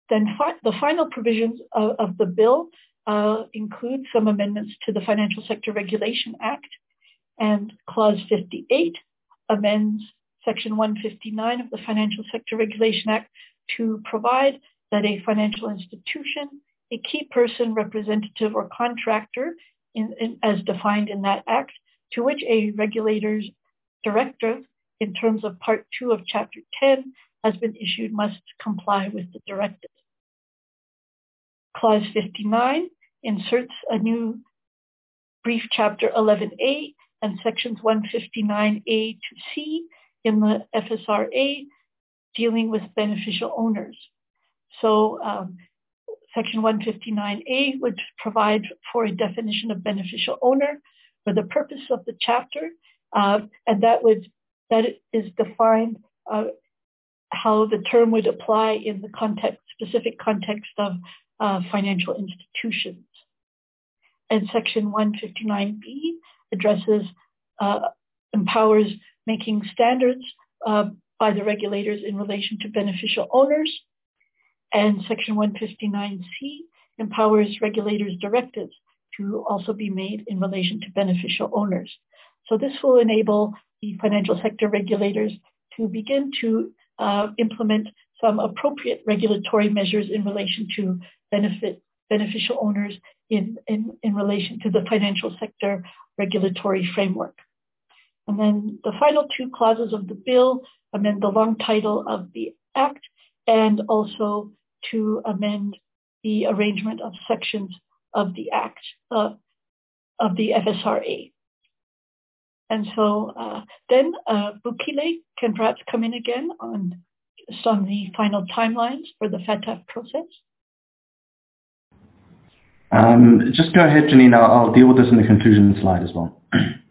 D: then fi- the final provisions of, of the bill uh, include some amendments to the Financial Sector Regulation Act, and Clause fifty-eight amends Section one fifty-nine of the Financial Sector Regulation Act to provide that a financial institution, a key person, representative, or contractor, in, in, as defined in that act, to which a regulator's directive in terms of Part two of Chapter ten has been issued, must comply with the directive. Clause fifty-nine inserts a new brief Chapter eleven A and Sections one fifty-nine A to C in the F S R A dealing with beneficial owners. So um, Section one fifty-nine A would provide for a definition of beneficial owner for the purpose of the chapter, uh, and that would that is defined uh, how the term would apply in the context, specific context of uh, financial institutions. And Section one fifty-nine B addresses, uh, empowers making standards uh, by the regulators in relation to beneficial owners. And Section one fifty-nine C empowers regulators' directives to also be made in relation to beneficial owners. So this will enable the financial sector regulators to begin to uh, implement some appropriate regulatory measures in relation to benefit beneficial owners in, in, in relation to the financial sector regulatory framework. And then the final two clauses of the bill amend the long title of the Act and also to amend the arrangement of sections of the Act, uh, of the F S R A. And so uh, then uh, Bukile can perhaps come in again on some of the final timelines for the FATF process.
C: Um, just go ahead, Janine. I'll, I'll deal with this in the conclusion slide as well.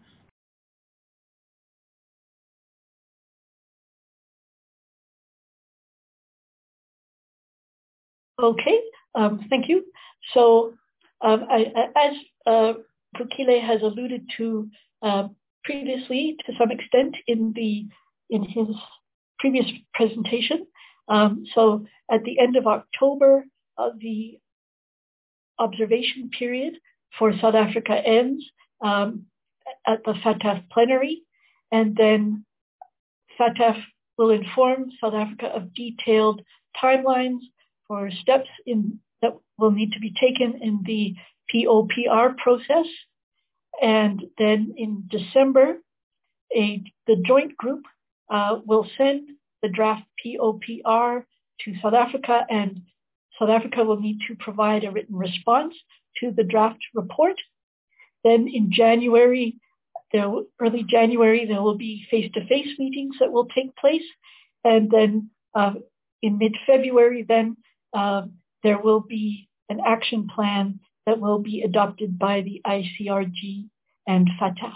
D: Okay, um, thank you. So um, I, as uh, Bukile has alluded to uh, previously, to some extent in the in his previous presentation, um, so at the end of October, uh, the observation period for South Africa ends um, at the FATF plenary, and then FATF will inform South Africa of detailed timelines for steps in that will need to be taken in the P O P R process. And then in December, a, the joint group uh, will send the draft P O P R to South Africa, and South Africa will need to provide a written response to the draft report. Then in January, there, early January, there will be face-to-face meetings that will take place. And then uh, in mid-February, then uh, there will be an action plan that will be adopted by the I C R G and FATF.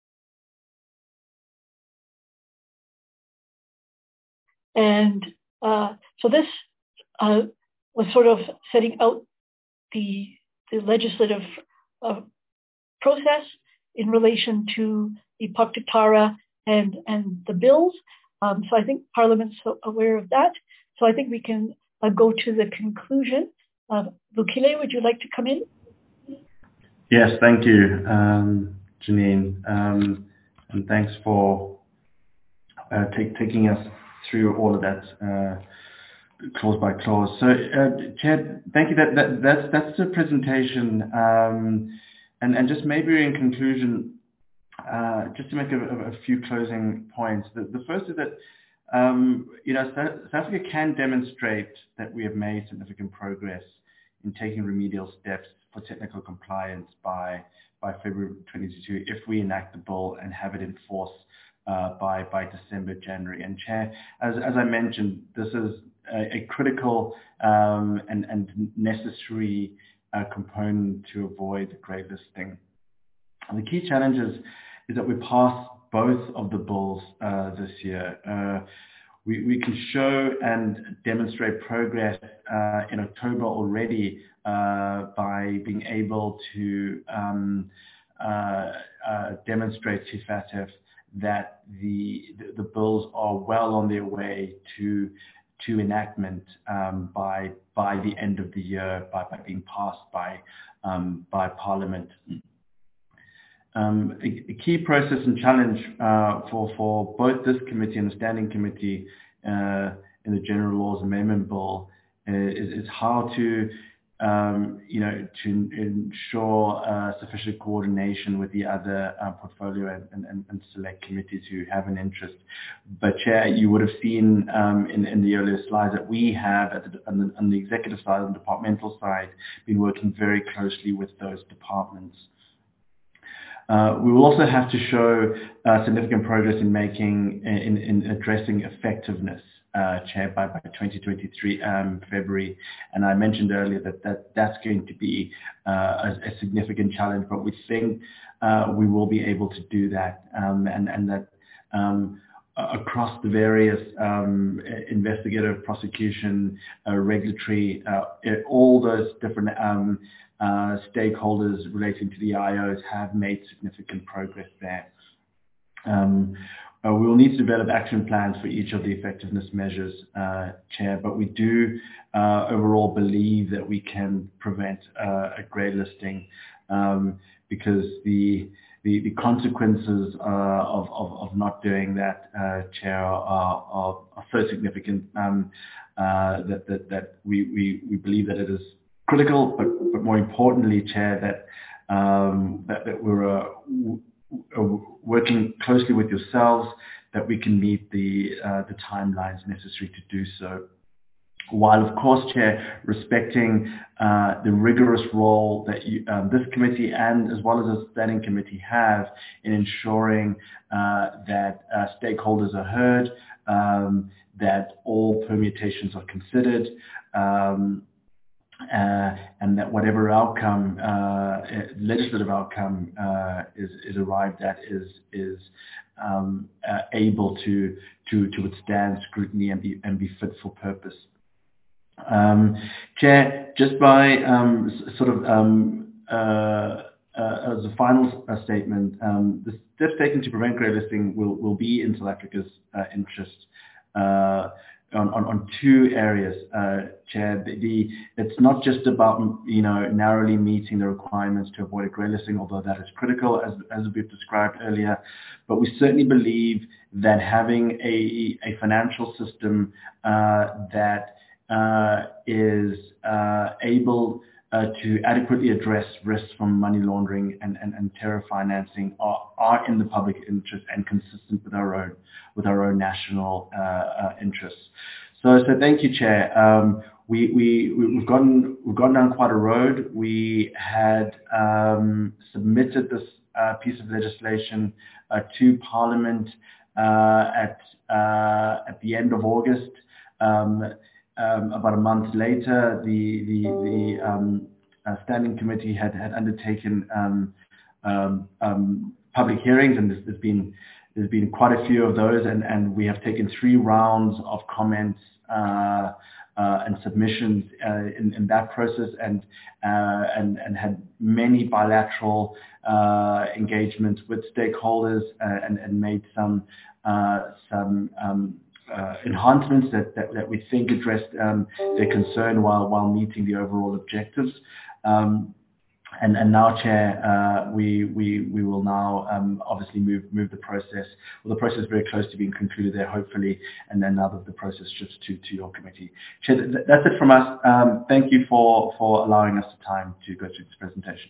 D: And uh, so this uh, was sort of setting out the, the legislative uh, process in relation to the Paktatara and, and the bills. Um, so I think Parliament's aware of that. So I think we can uh, go to the conclusion. Uh, Bukile, would you like to come in?
C: Yes, thank you, um, Janine. Um, and thanks for uh, take, taking us through all of that uh, clause by clause. So, uh, Chair, thank you. That, that, that's, that's the presentation. Um, and, and just maybe in conclusion, uh, just to make a, a few closing points. The, the first is that Um, you know, South Africa can demonstrate that we have made significant progress in taking remedial steps for technical compliance by by February twenty twenty-two if we enact the bill and have it in force uh, by by December, January. And Chair, as as I mentioned, this is a, a critical um, and and necessary uh, component to avoid the grey listing. And the key challenge is, is that we pass both of the bills uh, this year. Uh, we, we can show and demonstrate progress uh, in October already uh, by being able to um, uh, uh, demonstrate to FATF that the, the, the bills are well on their way to to enactment um, by by the end of the year, by, by being passed by um, by Parliament. Um, a, a key process and challenge uh, for for both this committee and the Standing Committee uh, in the General Laws Amendment Bill uh, is, is how to Um, you know, to ensure uh, sufficient coordination with the other uh, portfolio and, and, and select committees who have an interest. But Chair, you would have seen um, in, in the earlier slides that we have at the, on, the, on the executive side and departmental side been working very closely with those departments. Uh, we will also have to show uh, significant progress in making, in, in addressing effectiveness. Uh, chair, by, by twenty twenty-three um, February, and I mentioned earlier that, that that's going to be uh, a, a significant challenge, but we think uh, we will be able to do that, um, and, and that um, across the various um, investigative, prosecution, uh, regulatory, uh, all those different um, uh, stakeholders relating to the I Os have made significant progress there. Um, Uh, we will need to develop action plans for each of the effectiveness measures, uh, Chair, but we do uh, overall believe that we can prevent uh, a grey listing um, because the, the, the consequences uh, of, of, of not doing that, uh, Chair, are, are, are so significant um, uh, that, that, that we, we, we believe that it is critical, but, but more importantly, Chair, that, um, that, that we're uh, working closely with yourselves that we can meet the uh, the timelines necessary to do so. While, of course, Chair, respecting uh, the rigorous role that you, um, this committee and as well as the Standing Committee have in ensuring uh, that uh, stakeholders are heard, um, that all permutations are considered, um, Uh, and that whatever outcome, uh, legislative outcome uh, is, is arrived at is is um, uh, able to to to withstand scrutiny and be and be fit for purpose. Um, Chair, just by um, sort of um, uh, uh, as a final uh, statement, um, the steps taken to prevent grey listing will will be in South Africa's uh, interest. Uh, On, on, on two areas, uh, Chair. The, the, it's not just about, you know, narrowly meeting the requirements to avoid a grey listing, although that is critical, as, as we've described earlier. But we certainly believe that having a, a financial system uh, that uh, is uh, able uh, to adequately address risks from money laundering and, and, and terror financing are, are in the public interest and consistent with our own with our own national uh, uh, interests. So, so thank you, Chair. Um, we, we, we've gotten we've gone down quite a road. We had um, submitted this uh, piece of legislation uh, to Parliament uh, at uh, at the end of August. Um, um, about a month later, the the, the um, uh, Standing Committee had had undertaken um, um, um, public hearings, and there's, there's been There's been quite a few of those, and, and we have taken three rounds of comments uh, uh, and submissions uh, in, in that process, and uh, and and had many bilateral uh, engagements with stakeholders, uh, and and made some uh, some um, uh, enhancements that, that that we think addressed um, their concern while while meeting the overall objectives. Um, And, and now, Chair, uh, we, we, we will now um, obviously move move the process. Well, the process is very close to being concluded there, hopefully, and then now that the process shifts to, to your committee. Chair, th- that's it from us. Um, thank you for, for allowing us the time to go through this presentation.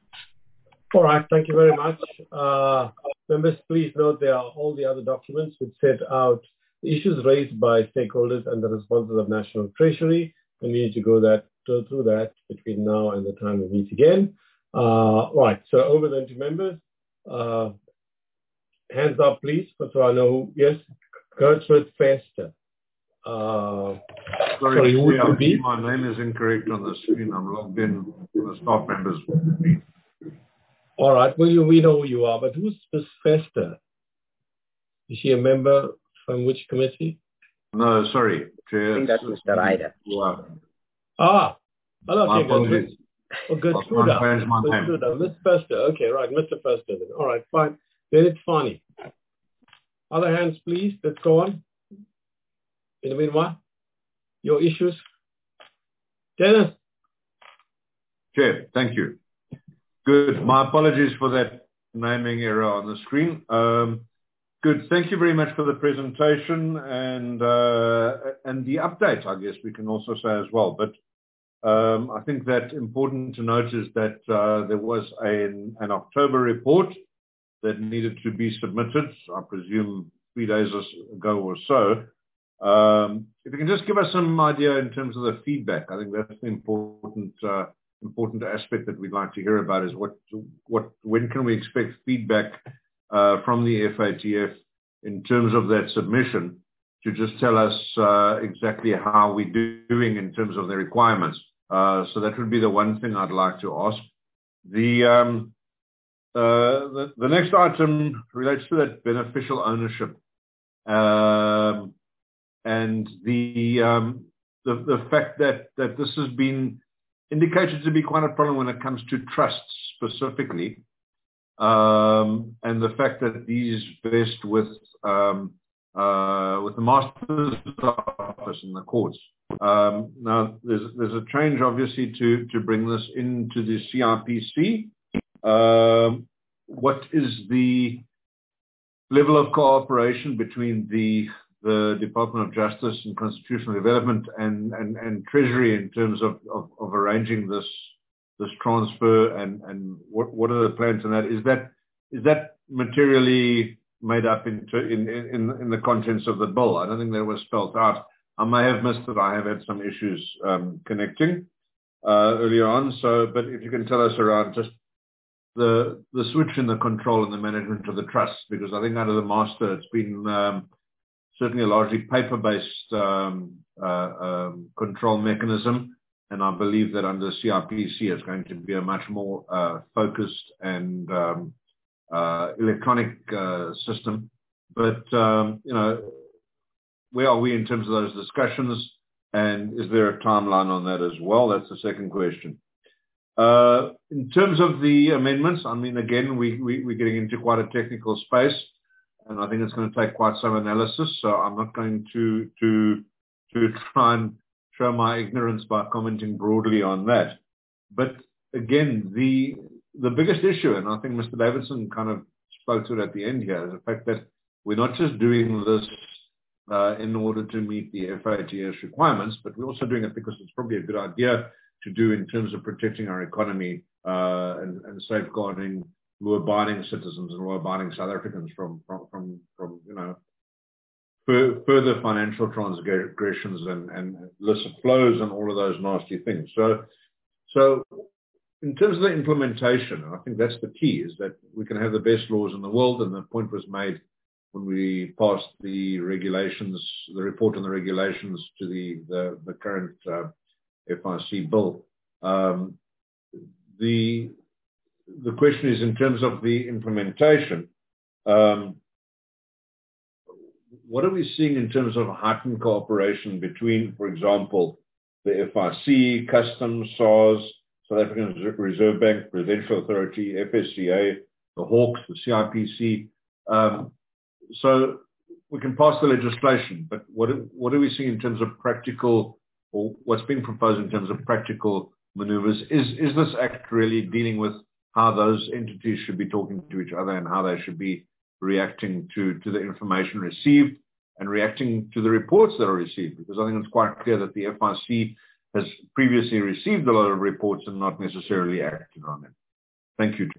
A: All right, thank you very much. Uh, members, please note there are all the other documents which set out the issues raised by stakeholders and the responses of National Treasury, and we need to go that go through that between now and the time we meet again. Uh, right, so over then to members. Uh, hands up, please, so I know. Yes, Gertrude Fester. Uh,
E: sorry,
A: sorry who would
E: yeah,
A: be?
E: My name is incorrect on the screen. I'm logged in for the staff members.
A: All right, well, you, we know who you are, but who's Miss Fester? Is she a member from which committee?
E: No, sorry, Chair.
B: I think that's Mister Ryder.
E: Wow.
A: Ah, hello,
E: My
A: Gertrude. Oh, Gertrude.
E: Gertrude.
A: Miss Fester. Okay, right, Mister Fester then. All right, fine. Then it's funny. Other hands, please. Let's go on. In the meanwhile. your issues. Dennis.
E: Chair, thank you. Good. My apologies for that naming error on the screen. Um, good. Thank you very much for the presentation and uh, and the update, I guess we can also say as well. But um, I think that important to note is that uh, there was an, an October report that needed to be submitted, I presume three days ago or so. Um, if you can just give us some idea in terms of the feedback, I think that's the important uh, important aspect that we'd like to hear about is what what when can we expect feedback uh, from the F A T F in terms of that submission to just tell us uh, exactly how we're doing in terms of the requirements. Uh, so that would be the one thing I'd like to ask. The um, uh, the, the next item relates to that beneficial ownership. Um, and the, um, the the fact that, that this has been indicated to be quite a problem when it comes to trusts specifically, um, and the fact that these vest with um, uh, with the Master's Office and the courts. Um, now, there's there's a change obviously to to bring this into the C I P C. Um, what is the level of cooperation between the the Department of Justice and Constitutional Development and, and, and Treasury in terms of, of, of arranging this this transfer, and, and what, what are the plans on that? Is that is that materially made up into, in, in, in the contents of the bill? I don't think that was spelled out. I may have missed it. I have had some issues um, connecting uh, earlier on. So, but if you can tell us around just the the switch in the control and the management of the trusts, because I think under the master it's been um, certainly a largely paper-based um, uh, um, control mechanism, and I believe that under C I P C it's going to be a much more uh, focused and um, uh, electronic uh, system. But um, you know, where are we in terms of those discussions, and is there a timeline on that as well? That's the second question. Uh, in terms of the amendments, I mean, again, we, we, we're getting into quite a technical space, and I think it's going to take quite some analysis, so I'm not going to, to, to try and show my ignorance by commenting broadly on that. But again, the, the biggest issue, and I think Mister Davidson kind of spoke to it at the end here, is the fact that we're not just doing this uh, in order to meet the F A T F requirements, but we're also doing it because it's probably a good idea to do in terms of protecting our economy uh, and, and safeguarding law-abiding citizens and law-abiding South Africans from, from, from, from you know, fur, further financial transgressions and, and illicit flows and all of those nasty things. So, so in terms of the implementation, I think that's the key, is that we can have the best laws in the world, and the point was made when we passed the regulations, the report on the regulations to the, the, the current uh, F I C bill. Um, the the question is in terms of the implementation, um, what are we seeing in terms of heightened cooperation between, for example, the F I C, Customs, SARS, South African Reserve Bank, Prudential Authority, F S C A, the Hawks, the C I P C? Um, so we can pass the legislation, but what what are we seeing in terms of practical, or what's being proposed in terms of practical maneuvers? Is is this act really dealing with how those entities should be talking to each other and how they should be reacting to, to the information received and reacting to the reports that are received? Because I think it's quite clear that the F I C has previously received a lot of reports and not necessarily acted on them. Thank you.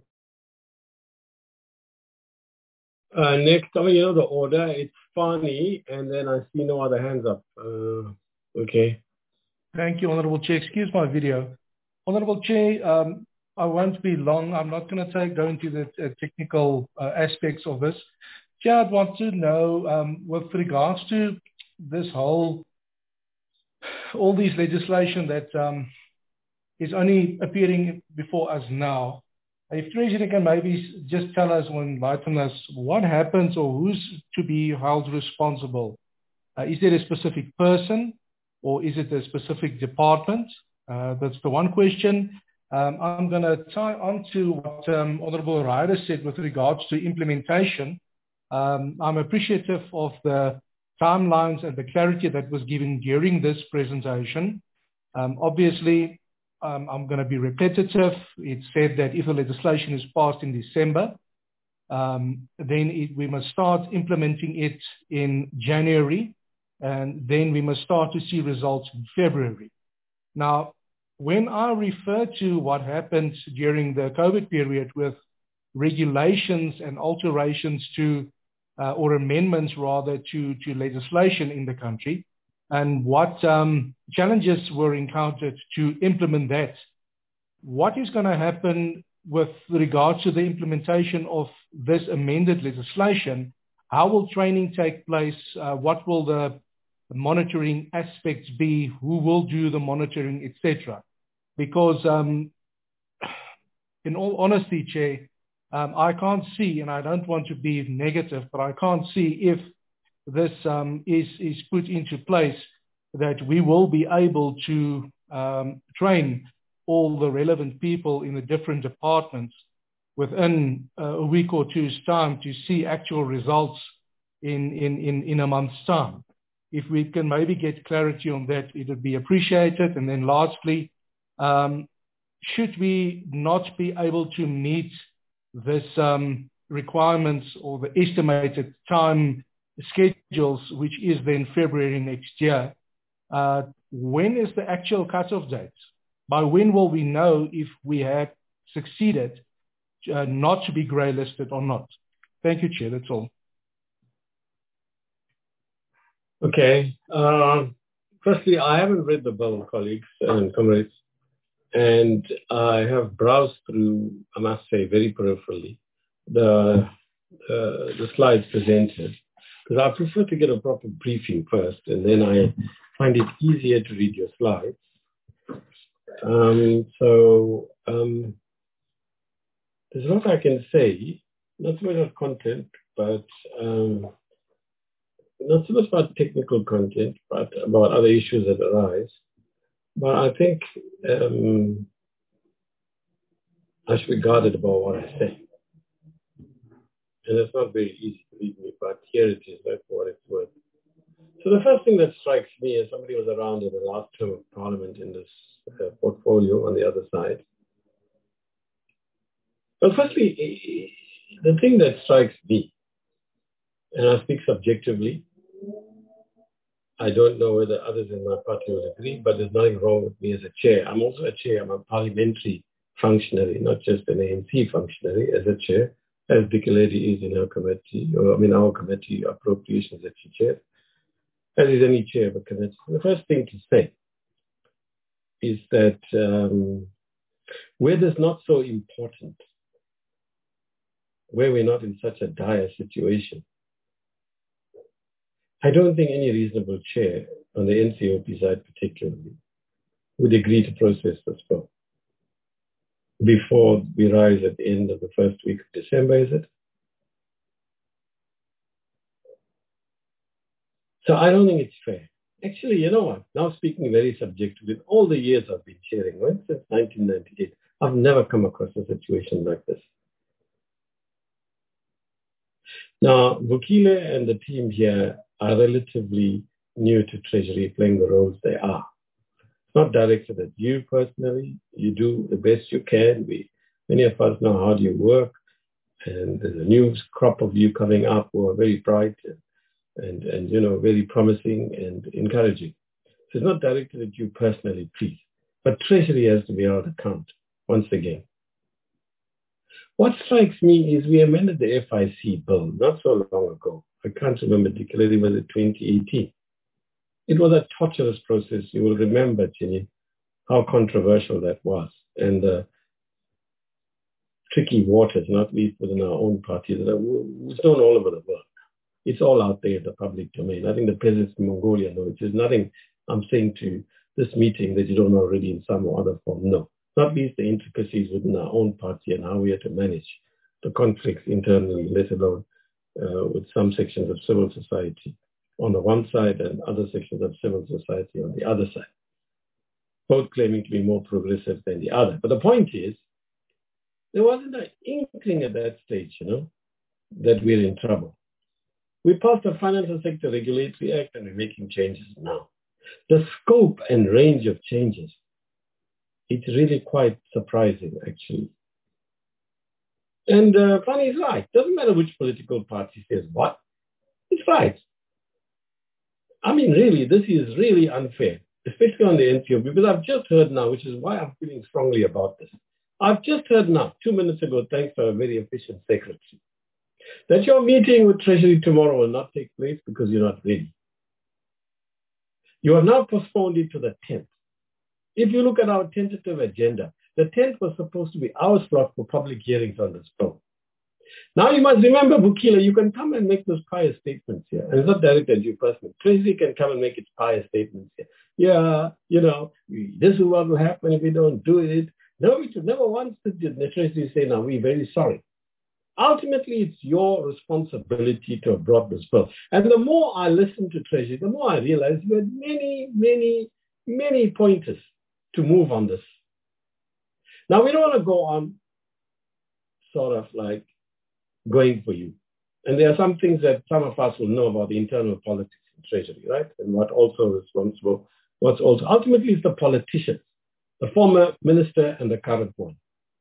A: Uh, next, I mean, you know the order, it's funny, and then I see no other hands up. Uh, okay.
F: Thank you, Honourable Chair. Excuse my video. Honourable Chair, um, I won't be long. I'm not going to take, go into the uh, technical uh, aspects of this. Chair, I'd want to know, um, with regards to this whole, all these legislation that um, is only appearing before us now, if Treasury can maybe just tell us or enlighten us what happens or who's to be held responsible. Uh, is there a specific person, or is it a specific department? Uh, that's the one question. Um, I'm going to tie on to what um, Honourable Ryder said with regards to implementation. Um, I'm appreciative of the timelines and the clarity that was given during this presentation. Um, obviously, um, I'm going to be repetitive. It said that if the legislation is passed in December, um, then it, we must start implementing it in January, and then we must start to see results in February. Now, when I refer to what happened during the COVID period with regulations and alterations to, uh, or amendments rather, to, to legislation in the country, and what um, challenges were encountered to implement that, what is going to happen with regards to the implementation of this amended legislation? How will training take place? Uh, what will the monitoring aspects be? Who will do the monitoring, et cetera? Because um, in all honesty, Chair, um, I can't see, and I don't want to be negative, but I can't see if this um, is, is put into place that we will be able to um, train all the relevant people in the different departments within uh, a week or two's time to see actual results in, in, in, in a month's time. If we can maybe get clarity on that, it would be appreciated. And then lastly, um, should we not be able to meet this um, requirements or the estimated time schedules, which is then February next year, uh, when is the actual cutoff date? By when will we know if we have succeeded uh, not to be grey listed or not? Thank you, Chair. That's all.
A: Okay. Uh, firstly, I haven't read the bill, colleagues and comrades, and I have browsed through, I must say, very peripherally, the, uh, the slides presented, because I prefer to get a proper briefing first, and then I find it easier to read your slides. Um, so um, there's a lot I can say, not so much about content, but um, not so much about technical content, but about other issues that arise. But I think um, I should be guarded about what I say. And it's not very easy, believe me, but here it is, that's what it's worth. So the first thing that strikes me as somebody who was around in the last term of Parliament in this uh, portfolio on the other side. Well, firstly, the thing that strikes me, and I speak subjectively, I don't know whether others in my party will agree, but there's nothing wrong with me as a chair. I'm also a chair. I'm a parliamentary functionary, not just an A N C functionary as a chair, as Dikeledi is in our committee, or I mean our committee appropriations that she chairs, as is any chair of a committee. The first thing to say is that um, where there's not so important, where we're not in such a dire situation, I don't think any reasonable chair on the N C O P side particularly would agree to process this bill before we rise at the end of the first week of December, is it? So I don't think it's fair. Actually, you know what? Now speaking very subjectively, in all the years I've been chairing, well, since nineteen ninety-eight, I've never come across a situation like this. Now, Vukile and the team here are relatively new to Treasury, playing the roles they are. It's not directed at you personally. You do the best you can. We, many of us know how do you work, and there's a new crop of you coming up who are very bright and, and, and you know, very promising and encouraging. So it's not directed at you personally, please. But Treasury has to be held account once again. What strikes me is we amended the F I C bill not so long ago. I can't remember, particularly was it twenty eighteen. It was a torturous process. You will remember, Chini, how controversial that was. And uh, tricky waters, not least within our own party, that are known all over the world. It's all out there in the public domain. I think the presidents in Mongolia know it. There's nothing I'm saying to this meeting that you don't know already in some or other form. No. Not least the intricacies within our own party and how we are to manage the conflicts internally, let alone uh, with some sections of civil society on the one side and other sections of civil society on the other side, both claiming to be more progressive than the other. But the point is, there wasn't an inkling at that stage, you know, that we're in trouble. We passed the Financial Sector Regulatory Act and we're making changes now. The scope and range of changes, it's really quite surprising, actually. And uh, Fanny is right. Doesn't matter which political party says what. It's right. I mean, really, this is really unfair, especially on the N C O, because I've just heard now, which is why I'm feeling strongly about this. I've just heard now, two minutes ago, thanks to a very efficient secretary, that your meeting with Treasury tomorrow will not take place because you're not ready. You have now postponed it to the tenth. If you look at our tentative agenda, the tenth was supposed to be our slot for public hearings on this bill. Now you must remember, Bukila, you can come and make those pious statements here. And it's not directed at you personally. Treasury can come and make its pious statements here. Yeah, you know, this is what will happen if we don't do it. No, we should never once did the Treasury say, no, we're very sorry. Ultimately, it's your responsibility to have brought this bill. And the more I listen to Treasury, the more I realize you had many, many, many pointers to move on this. Now, we don't want to go on sort of like going for you. And there are some things that some of us will know about the internal politics in Treasury, right? And what also responsible, what's also, ultimately it's the politicians, the former minister and the current one.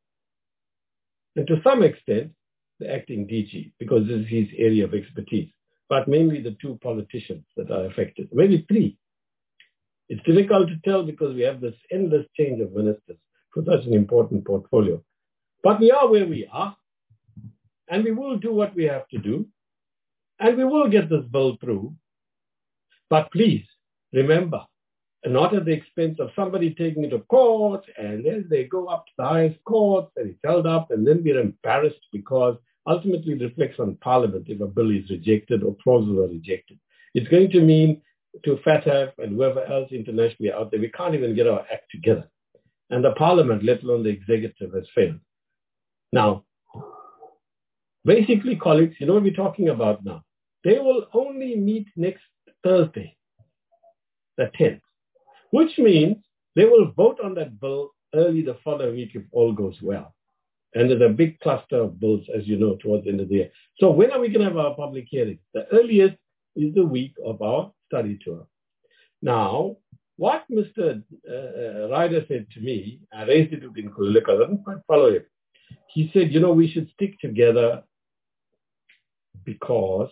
A: And to some extent, the acting D G, because this is his area of expertise, but mainly the two politicians that are affected, maybe three. It's difficult to tell because we have this endless change of ministers for such an important portfolio. But we are where we are, and we will do what we have to do, and we will get this bill through. But please remember, not at the expense of somebody taking it to court, and then they go up to the highest court, and it's held up, and then we're embarrassed because ultimately it reflects on Parliament if a bill is rejected or clauses are rejected. It's going to mean to FATF and whoever else internationally out there, we can't even get our act together. And the Parliament, let alone the executive, has failed. Now, basically, colleagues, you know what we're talking about now? They will only meet next Thursday, the tenth, which means they will vote on that bill early the following week if all goes well. And there's a big cluster of bills, as you know, towards the end of the year. So when are we going to have our public hearing? The earliest is the week of our study tour. Now, what Mister Uh, Ryder said to me, I raised it with Nkululeko, I didn't quite follow him. He said, you know, we should stick together because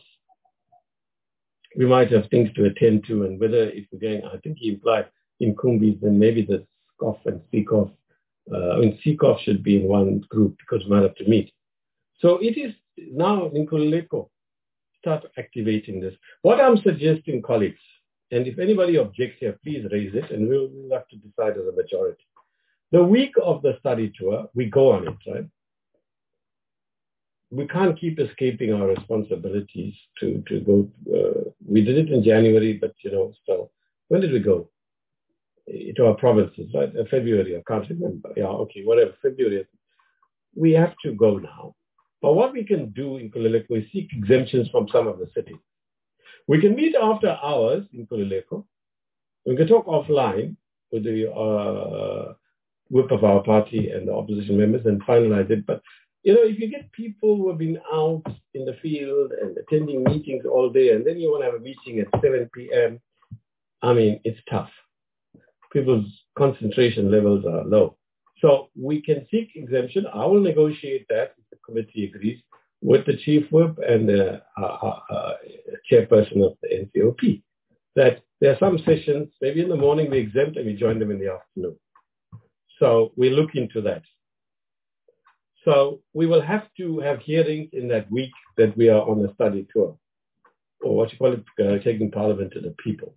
A: we might have things to attend to, and whether if we're going, I think he implied in Kumbi's, then maybe the SCOF and CCOF, uh, I mean, CCOF should be in one group because we might have to meet. So it is now, Nkululeko, start activating this. What I'm suggesting, colleagues, and if anybody objects here, please raise it, and we'll, we'll have to decide as a majority. The week of the study tour, we go on it, right? We can't keep escaping our responsibilities to, to go. Uh, we did it in January, but, you know, so when did we go? To our provinces, right? Uh, February, I can't remember. Yeah, okay, whatever, February. We have to go now. But what we can do in Nkululeko is seek exemptions from some of the cities. We can meet after hours in Nkululeko. We can talk offline with the uh, whip of our party and the opposition members and finalize it. But, you know, if you get people who have been out in the field and attending meetings all day, and then you want to have a meeting at seven p.m., I mean, it's tough. People's concentration levels are low. So we can seek exemption. I will negotiate that if the committee agrees with the chief whip and the uh, uh, uh, chairperson of the N C O P, that there are some sessions, maybe in the morning we exempt and we join them in the afternoon. So we look into that. So we will have to have hearings in that week that we are on a study tour, or what you call it, uh, taking Parliament to the people.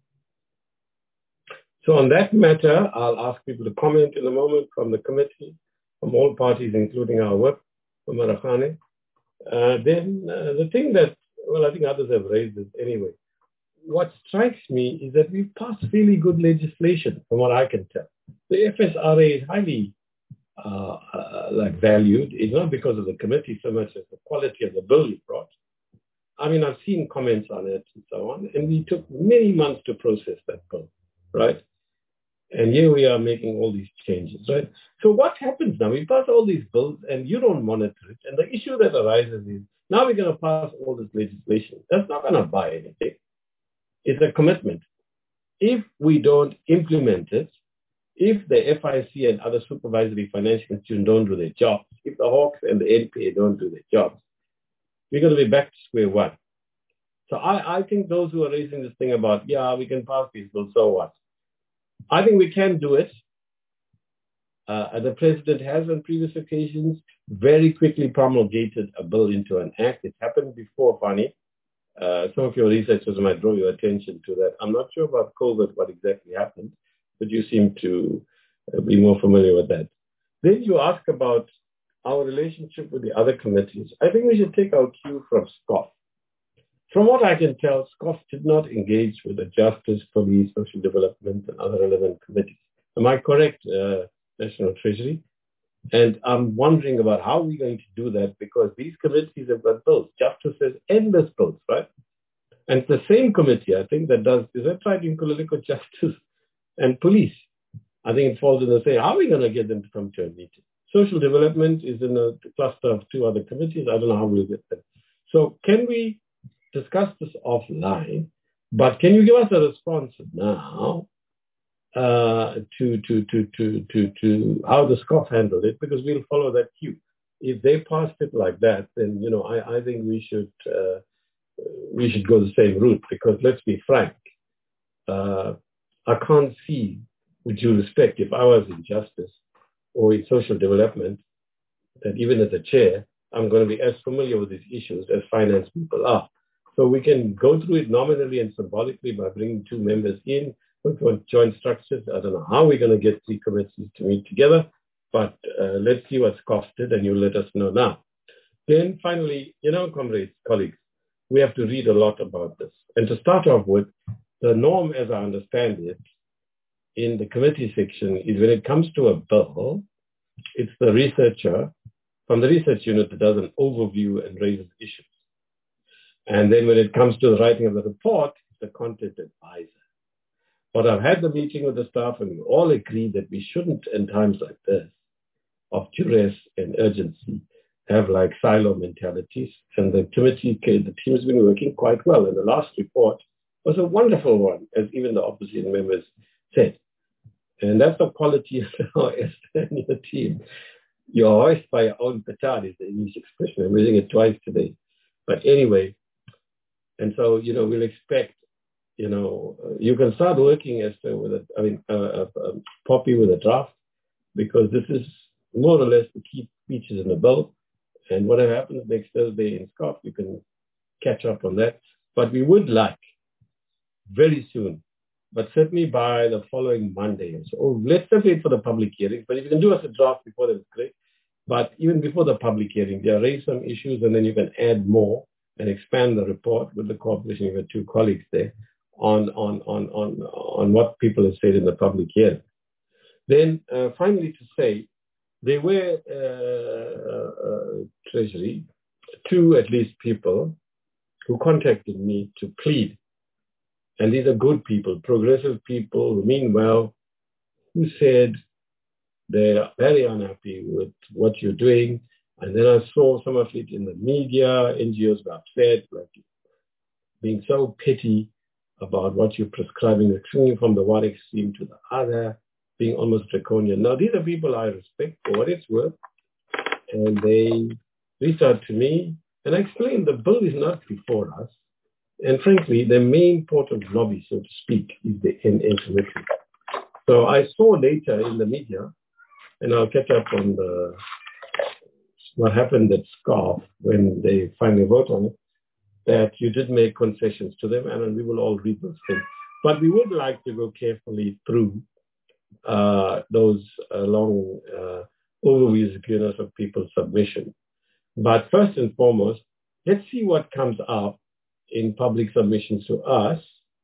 A: So on that matter, I'll ask people to comment in a moment from the committee, from all parties, including our whip, from Marafane. Uh, then uh, the thing that, well, I think others have raised this anyway. What strikes me is that we've passed really good legislation, from what I can tell. The F S R A is highly uh, uh, like valued. It's not because of the committee so much as the quality of the bill you brought. I mean, I've seen comments on it and so on, and we took many months to process that bill, right? And here we are making all these changes, right? So what happens now? We pass all these bills and you don't monitor it. And the issue that arises is Now we're going to pass all this legislation. That's not going to buy anything. It's a commitment. If we don't implement it, if the F I C and other supervisory financial institutions don't do their jobs, if the Hawks and the N P A don't do their jobs, we're going to be back to square one. So I, I think those who are raising this thing about, yeah, we can pass these bills, so what? I think we can do it. Uh, the president has on previous occasions very quickly promulgated a bill into an act. It's happened before, Fani. Uh, some of your researchers might draw your attention to that. I'm not sure about COVID, what exactly happened, but you seem to uh, be more familiar with that. Then you ask about our relationship with the other committees. I think we should take our cue from SCOF. From what I can tell, SCOF did not engage with the Justice, Police, Social Development, and other relevant committees. Am I correct, uh, National Treasury? And I'm wondering about how we're going to do that, because these committees have got bills. Justice has endless bills, right? And the same committee, I think, that does, is that right, in Nkululeko Justice and Police? I think it falls in the same. How are we going to get them to come to a meeting? Social Development is in a cluster of two other committees. I don't know how we'll get them. So can we discuss this offline, but can you give us a response now uh, to, to, to, to, to, to how the SCOF handled it, because we'll follow that cue. If they passed it like that, then, you know, I, I think we should, uh, we should go the same route, because let's be frank, uh, I can't see, with due respect, if I was in Justice or in Social Development, that even as a chair, I'm going to be as familiar with these issues as finance people are. So we can go through it nominally and symbolically by bringing two members in with joint structures. I don't know how we're going to get three committees to meet together, but uh, let's see what's costed, and you let us know now. Then finally, you know, comrades, colleagues, we have to read a lot about this. And to start off with, the norm, as I understand it, in the committee section is when it comes to a bill, it's the researcher from the research unit that does an overview and raises issues. And then when it comes to the writing of the report, it's the content advisor. But I've had the meeting with the staff, and we all agree that we shouldn't, in times like this, of duress and urgency, have like silo mentalities. And the committee, the team has been working quite well. And the last report was a wonderful one, as even the opposition members said. And that's the quality of our your team. You're hoist by your own petard is the English expression. I'm using it twice today. But anyway, and so, you know, we'll expect, you know, uh, you can start working as uh, with a, I mean, uh, uh, uh, Poppy with a draft, because this is more or less the key features in the bill. And whatever happens next Thursday in SCOF, you can catch up on that. But we would like very soon, but certainly by the following Monday. So oh, let's wait for the public hearing. But if you can do us a draft before that, it's great. But even before the public hearing, there are raised some issues, and then you can add more and expand the report with the cooperation of your two colleagues there on, on, on, on, on what people have said in the public hearing. Then uh, finally to say, there were, uh, uh, Treasury, two at least people who contacted me to plead. And these are good people, progressive people who mean well, who said they're very unhappy with what you're doing. And then I saw some of it in the media. N G Os were upset, like being so petty about what you're prescribing, swinging from the one extreme to the other, being almost draconian. Now, these are people I respect for what it's worth. And they reached out to me, and I explained the bill is not before us. And frankly, the main port of lobby, so to speak, is the N A committee. So I saw later in the media, and I'll catch up on the what happened at SCOF when they finally vote on it, that you did make concessions to them, and we will all read those things. But we would like to go carefully through uh, those uh, long uh, overviews of people's submission. But first and foremost, let's see what comes up in public submissions to us.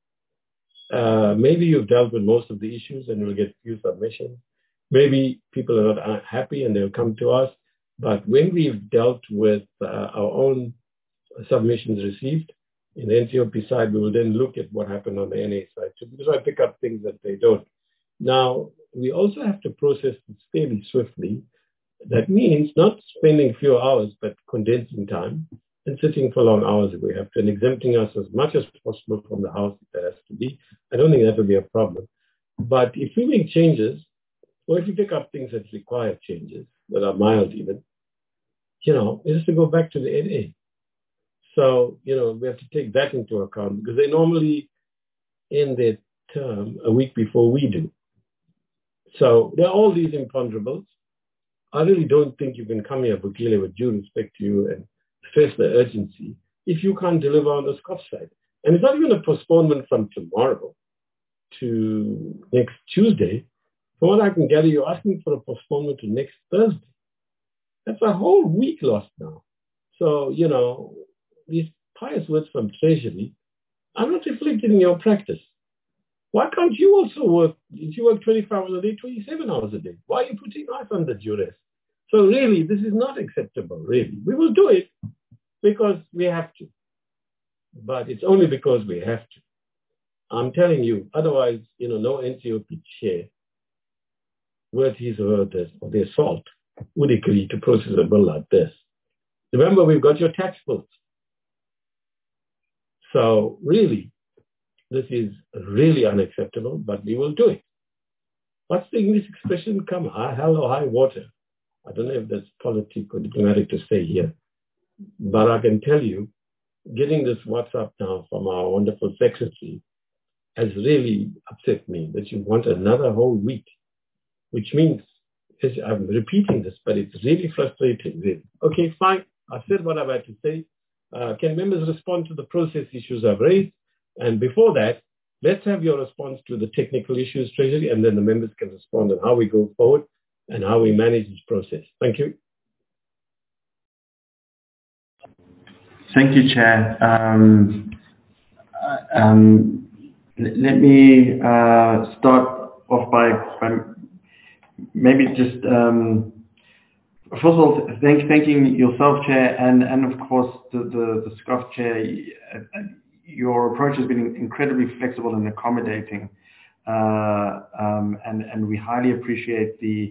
A: Uh, maybe you've dealt with most of the issues and you'll get few submissions. Maybe people are not happy and they'll come to us. But when we've dealt with uh, our own submissions received, in the N C O P side, we will then look at what happened on the N A side too, because I pick up things that they don't. Now, we also have to process this fairly swiftly. That means not spending few hours, but condensing time. and sitting for long hours if we have to, and exempting us as much as possible from the house if there has to be. I don't think that will be a problem. But if we make changes, or if we pick up things that require changes, that are mild even, you know, it has to go back to the N A. So, you know, we have to take that into account because they normally end their term a week before we do. So there are all these imponderables. I really don't think you can come here, Bukile, with due respect to you and stress the urgency if you can't deliver on the Scotch side. And it's not even a postponement from tomorrow to next Tuesday. From what I can gather, you're asking for a postponement to next Thursday. That's a whole week lost now. So, you know, these pious words from Treasury are not reflected in your practice. Why can't you also work, if you work twenty-five hours a day, twenty-seven hours a day? Why are you putting us under duress? So really, this is not acceptable, really. We will do it because we have to. But it's only because we have to. I'm telling you, otherwise, you know, no N C O P chair worth his or her or their salt would agree to process a bill like this. Remember, we've got your tax bills. So really, this is really unacceptable, but we will do it. What's the English expression? Come high, hell or high water. I don't know if that's politic or diplomatic to say here, but I can tell you, getting this WhatsApp now from our wonderful secretary has really upset me that you want another whole week, which means, I'm repeating this, but it's really frustrating, really. Okay, fine. I've said what I've had to say. Uh, can members respond to the process issues I've raised? And before that, let's have your response to the technical issues, Treasury, and then the members can respond on how we go forward and how we manage this process. Thank you.
C: Thank you, Chair. Um, uh, um, let me uh, start off by, by maybe just, um, first of all, thank, thanking yourself, Chair, and, and of course the, the, the SCOF Chair. Your approach has been incredibly flexible and accommodating, uh, um, and, and we highly appreciate the,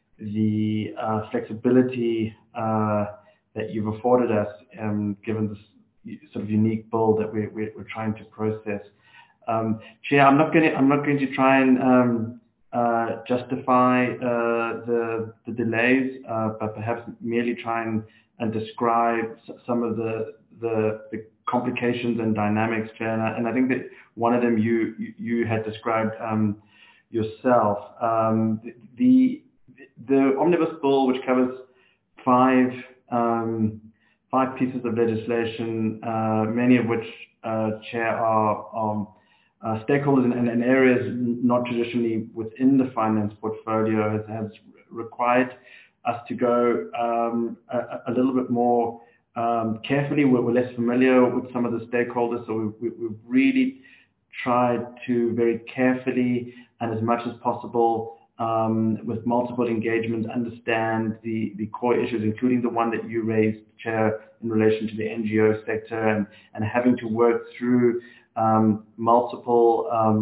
C: the uh, flexibility uh, that you've afforded us, um, given this sort of unique bill that we're, we're, we're trying to process. Um, Chair, I'm not going to I'm not going to try and um, uh, justify uh, the the delays, uh, but perhaps merely try and, and describe some of the, the the complications and dynamics, Chair. And I, and I think that one of them you you had described um, yourself. Um, the the omnibus bill, which covers five um, five pieces of legislation, uh, many of which uh, Chair are. are Uh, stakeholders in, in areas not traditionally within the finance portfolio has, has required us to go um, a, a little bit more um, carefully. We're, we're less familiar with some of the stakeholders, so we, we, we've really tried to very carefully and as much as possible um, with multiple engagements understand the, the core issues, including the one that you raised, Chair, in relation to the N G O sector and, and having to work through Um, multiple um,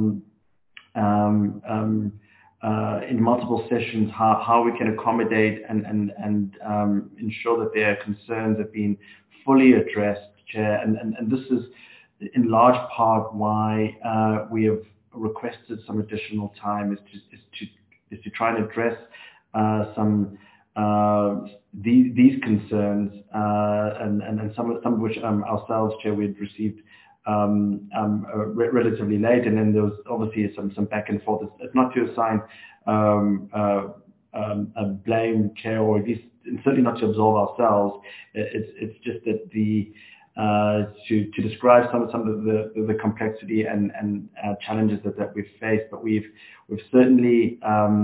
C: um, um, uh, in multiple sessions how, how we can accommodate and and and um, ensure that their concerns have been fully addressed, Chair. And and, and this is in large part why uh, we have requested some additional time is to is to is to try and address uh, some uh, these these concerns uh, and, and and some of some of which um, ourselves, Chair, we had received. Um, um, uh, re relatively late, and then there was obviously some some back and forth. It's, it's not to assign um, uh, um, a blame, Chair, or at least and certainly not to absolve ourselves. It's it's just that the uh, to to describe some some of the the, the complexity and and uh, challenges that, that we've faced, but we've we've certainly um,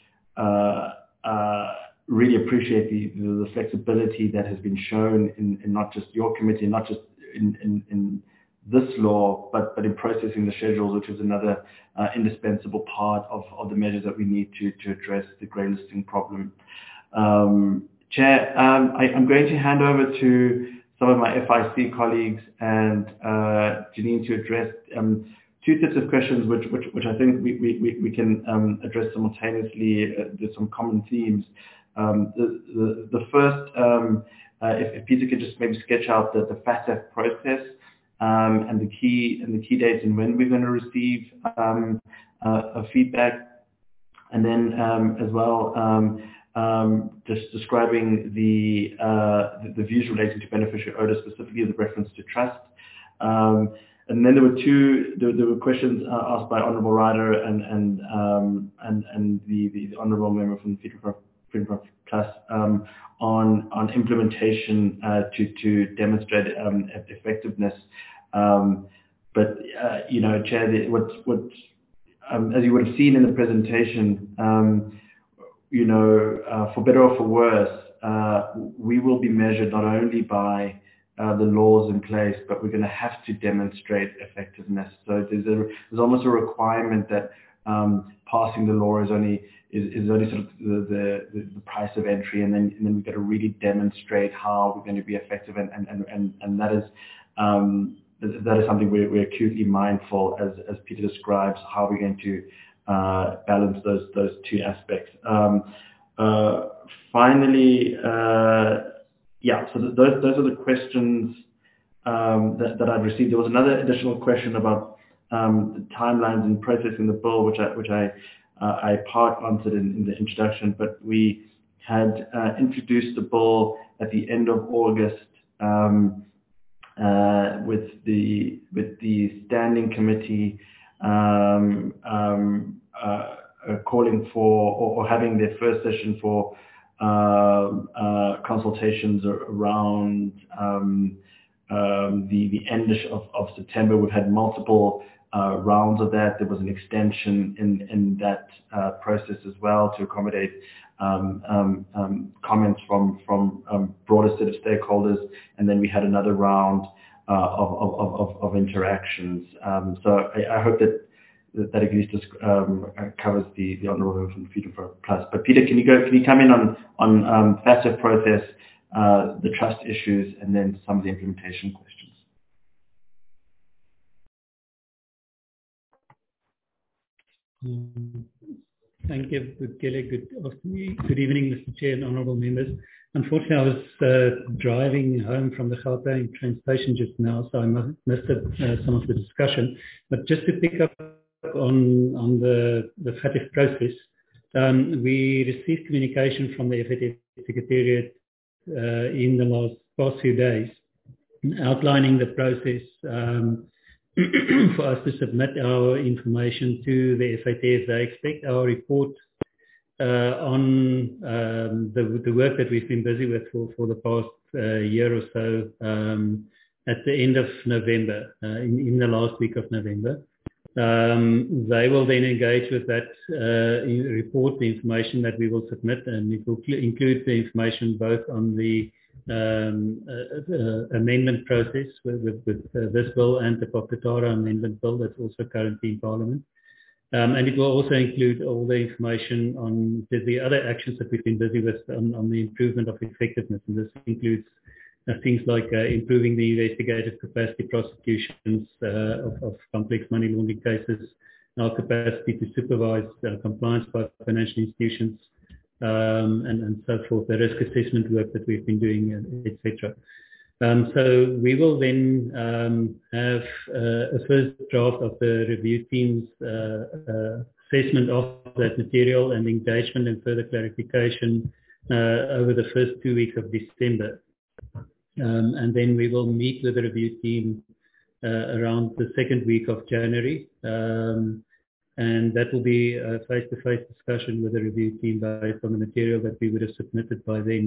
C: uh, uh, really appreciate the, the the flexibility that has been shown in, in not just your committee, not just in in, in this law, but, but in processing the schedules, which is another uh, indispensable part of, of the measures that we need to, to address the grey listing problem. Um, Chair, um, I, I'm going to hand over to some of my F I C colleagues and uh, Janine to address um, two sets of questions, which, which, which I think we, we, we can um, address simultaneously. Uh, there's some common themes. Um, the, the, the first um, uh, if, if Peter could just maybe sketch out the, the FATF process um, and the key and the key dates and when we're going to receive um, uh, a feedback, and then um, as well um, um, just describing the, uh, the the views relating to beneficiary owners, specifically with reference to trust. Um, and then there were two there, there were questions uh, asked by Honourable Ryder and and um, and and the, the, the Honourable Member from Freedom for Freedom for Plus um, on on implementation uh, to to demonstrate um, effectiveness. Um, but uh, you know, Chair, the, what what um, as you would have seen in the presentation, um, you know, uh, for better or for worse, uh, we will be measured not only by uh, the laws in place, but we're going to have to demonstrate effectiveness. So there's a, there's almost a requirement that um, passing the law is only is, is only sort of the, the, the price of entry, and then and then we've got to really demonstrate how we're going to be effective, and and and and, and that is. Um, That is something we're, we're acutely mindful, as, as Peter describes, how we're going to uh, balance those those two aspects. Um, uh, finally, uh, yeah, so th those those are the questions um, that, that I've received. There was another additional question about um, the timelines and processing the bill, which I which I uh, I part answered in, in the introduction. But we had uh, introduced the bill at the end of August. Um, Uh, with the with the standing committee um, um, uh, uh, calling for or, or having their first session for uh, uh, consultations around um, um, the the end of, of September. We've had multiple uh, rounds of that. There was an extension in in that uh, process as well to accommodate Um, um, um, comments from from um, broader set of stakeholders, and then we had another round uh, of, of, of, of interactions. Um, so I, I hope that that at least um, covers the the honourable member from Freedom for Plus. But Peter, can you go? Can you come in on on um, FATF process, uh, the trust issues, and then some of the implementation questions?
G: Um, Thank you, Bukele. Good afternoon. Good evening, Mister Chair and honourable members. Unfortunately, I was uh, driving home from the Gauteng train station just now, so I missed uh, some of the discussion. But just to pick up on on the the FATF process, um, we received communication from the F A T F Secretariat uh, in the last past few days, outlining the process um, for us to submit our information to the F A T F. They expect our report uh, on um, the, the work that we've been busy with for, for the past uh, year or so um, at the end of November, uh, in, in the last week of November. Um, they will then engage with that uh, report, the information that we will submit, and it will include the information both on the Um, uh, uh, amendment process with, with, with uh, this bill and the Pakatara amendment bill that's also currently in Parliament. Um, and it will also include all the information on the, the other actions that we've been busy with on, on the improvement of effectiveness. And this includes uh, things like uh, improving the investigative capacity prosecutions uh, of, of complex money laundering cases, our capacity to supervise uh, compliance by financial institutions, Um, and, and so forth, the risk assessment work that we've been doing, et cetera. Um, so we will then um, have uh, a first draft of the review team's uh, uh, assessment of that material and engagement and further clarification uh, over the first two weeks of December. Um, and then we will meet with the review team uh, around the second week of January. Um, And that will be a face-to-face discussion with the review team based on the material that we would have submitted by then,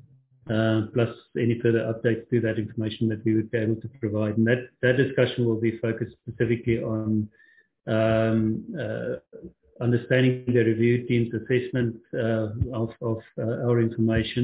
G: uh, plus any further updates to that information that we would be able to provide. And that, that discussion will be focused specifically on um, uh, understanding the review team's assessment uh, of, of uh, our information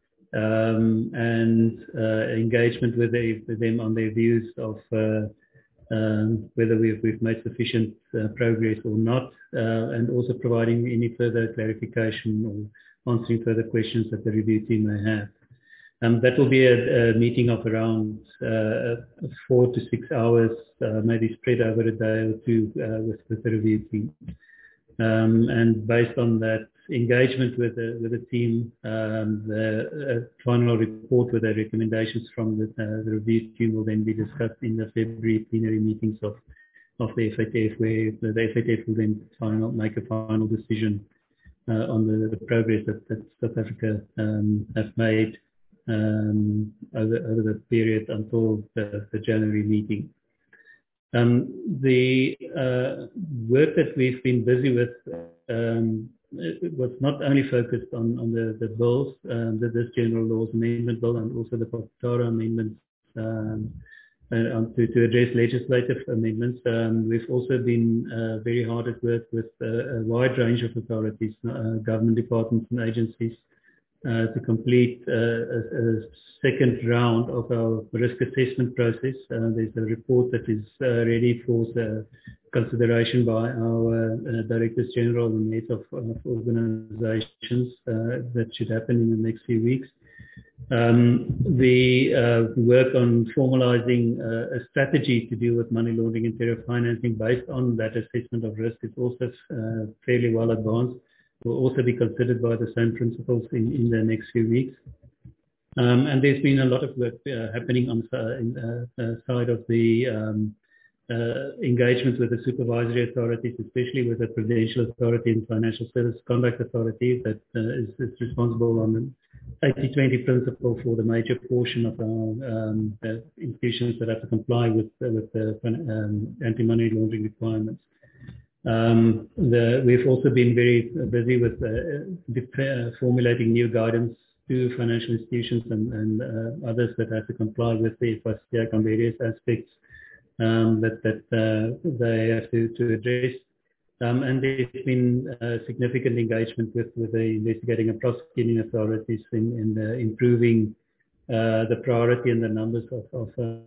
G: um, and uh, engagement with, the, with them on their views of uh, Um, whether we've, we've made sufficient uh, progress or not, uh, and also providing any further clarification or answering further questions that the review team may have. Um, that will be a, a meeting of around uh, four to six hours, uh, maybe spread over a day or two uh, with, with the review team. Um, and based on that engagement with the, with the team, um, the uh, final report with the recommendations from the, uh, the review team will then be discussed in the February plenary meetings of, of the F A T F, where the F A T F will then final, make a final decision uh, on the, the progress that, that South Africa um, have made um, over, over the period until the, the January meeting. Um, the uh, work that we've been busy with um, it was not only focused on, on the, the bills, um, the, this General Laws Amendment Bill and also the POPTARA amendments um, uh, to, to address legislative amendments. Um, we've also been uh, very hard at work with uh, a wide range of authorities, uh, government departments and agencies, Uh, to complete uh, a, a second round of our risk assessment process. Uh, there's a report that is uh, ready for the consideration by our uh, Directors General and heads of, of organizations uh, that should happen in the next few weeks. Um, the uh, work on formalizing uh, a strategy to deal with money laundering and terror financing based on that assessment of risk is also uh, fairly well advanced. Will also be considered by the same principles in, in the next few weeks. Um, and there's been a lot of work uh, happening on the uh, uh, side of the um, uh, engagement with the supervisory authorities, especially with the Prudential Authority and Financial Service Conduct Authority that uh, is, is responsible on the eighty twenty principle for the major portion of our um, the institutions that have to comply with, uh, with the um, anti-money laundering requirements. Um, the, we've also been very busy with uh, uh, formulating new guidance to financial institutions and, and uh, others that have to comply with the F I C A C on various aspects um, that, that uh, they have to, to address. Um, and there's been uh, significant engagement with, with the investigating and prosecuting authorities in, in uh, improving uh, the priority and the numbers of, of uh,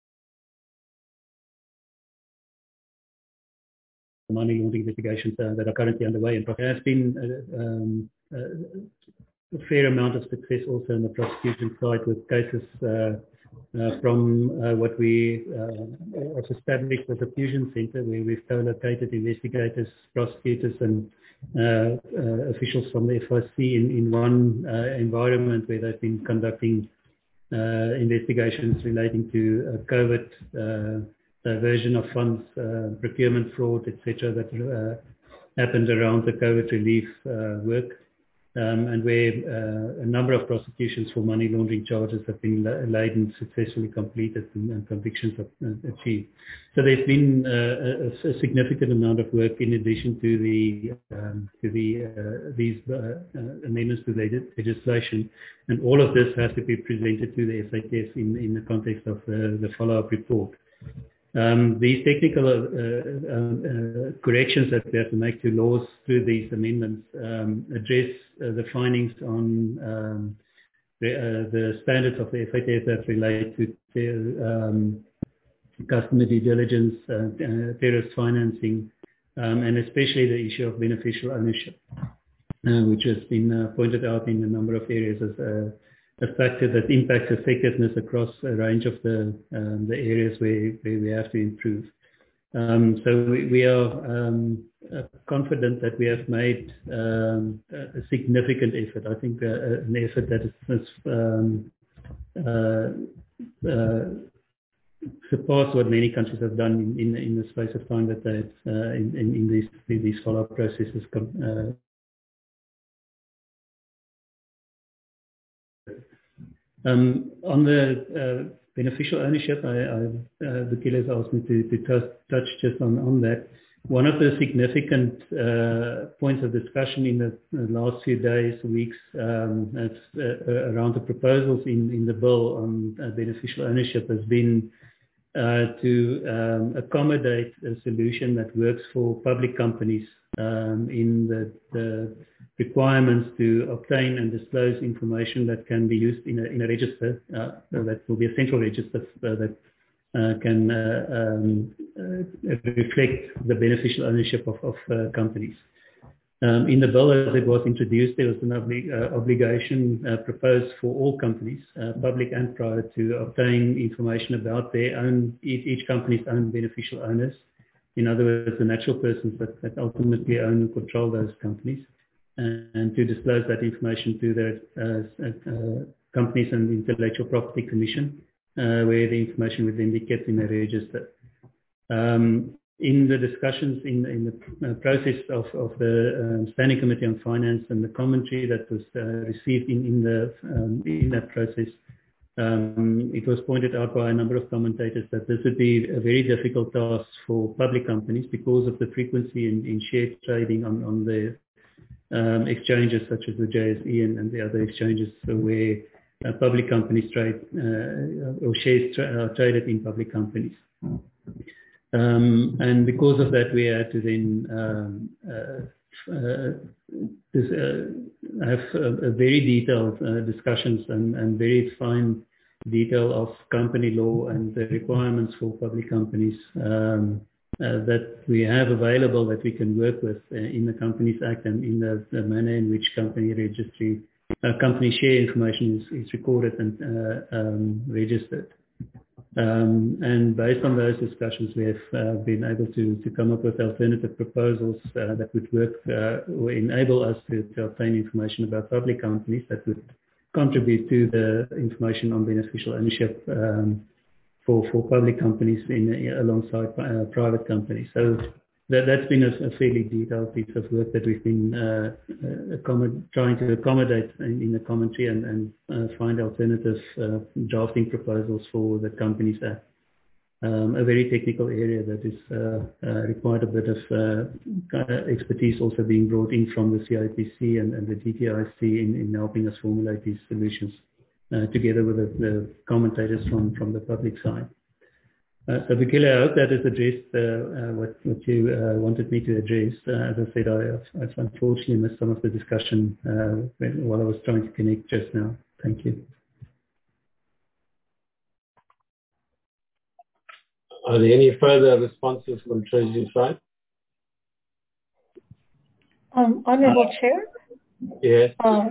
G: money laundering investigations uh, that are currently underway. And there has been uh, um, uh, a fair amount of success also on the prosecution side with cases uh, uh, from uh, what we uh, have established as a fusion centre, where we've co-located investigators, prosecutors and uh, uh, officials from the F I C in, in one uh, environment where they've been conducting uh, investigations relating to uh, COVID uh, diversion of funds, uh, procurement fraud, et cetera, that uh, happened around the COVID relief uh, work, um, and where uh, a number of prosecutions for money laundering charges have been laid and successfully completed and, and convictions have, uh, achieved. So there's been uh, a, a significant amount of work in addition to the um, to the uh, these uh, uh, amendments to the legislation, and all of this has to be presented to the F A T F in, in the context of the, the follow-up report. Um, these technical uh, uh, uh, corrections that we have to make to laws through these amendments um, address uh, the findings on um, the, uh, the standards of the F A T F that relate to um, customer due diligence, uh, uh, terrorist financing, um, and especially the issue of beneficial ownership, uh, which has been uh, pointed out in a number of areas as a a factor that impacts effectiveness across a range of the um, the areas where, where we have to improve. Um, so we, we are um, uh, confident that we have made um, a significant effort. I think uh, an effort that has um, uh, uh, surpassed what many countries have done in, in, in the space of time that they uh, in, in, in these these follow-up processes. Uh, Um, on the uh, beneficial ownership, I, I, uh, Vukile has asked me to, to touch, touch just on, on that. One of the significant uh, points of discussion in the, the last few days, weeks, um, as, uh, around the proposals in, in the bill on uh, beneficial ownership has been uh, to um, accommodate a solution that works for public companies um, in the, the requirements to obtain and disclose information that can be used in a, in a register, uh, that will be a central register uh, that uh, can uh, um, uh, reflect the beneficial ownership of, of uh, companies. Um, in the bill as it was introduced, there was an obli- uh, obligation uh, proposed for all companies, uh, public and private, to obtain information about their own, each, each company's own beneficial owners, in other words, the natural persons that, that ultimately own and control those companies, and, and to disclose that information to the uh, uh, Companies and Intellectual Property Commission, uh, where the information would then be kept in a register. Um, in the discussions in, in the uh, process of, of the um, Standing Committee on Finance and the commentary that was uh, received in, in, the, um, in that process, um, it was pointed out by a number of commentators that this would be a very difficult task for public companies because of the frequency in, in share trading on, on the um, exchanges such as the J S E and, and the other exchanges where uh, public companies trade uh, or shares tra- are traded in public companies. Um, and because of that, we had to then um, uh, uh, this, uh, have a, a very detailed uh, discussions and, and very fine detail of company law and the requirements for public companies um, uh, that we have available that we can work with uh, in the Companies Act and in the, the manner in which company registry, uh, company share information is, is recorded and uh, um, registered. Um, and based on those discussions, we have uh, been able to, to come up with alternative proposals uh, that would work uh, or enable us to, to obtain information about public companies that would contribute to the information on beneficial ownership um, for, for public companies in, alongside uh, private companies. So that, that's been a, a fairly detailed piece of work that we've been uh, uh, trying to accommodate in, in the commentary and, and uh, find alternative uh, drafting proposals for the Companies Act. Um, a very technical area that is uh, uh, required a bit of uh, expertise also being brought in from the C I P C and, and the D T I C in, in helping us formulate these solutions uh, together with the, the commentators from, from the public side. Uh, so, Bukile, I hope that has addressed uh, uh, what, what you uh, wanted me to address. Uh, as I said, I, I've unfortunately missed some of the discussion uh, when, while I was trying to connect just now. Thank you.
A: Are there any further responses from Treasury side?
D: Um, Honourable uh, Chair?
A: Yes.
D: Uh,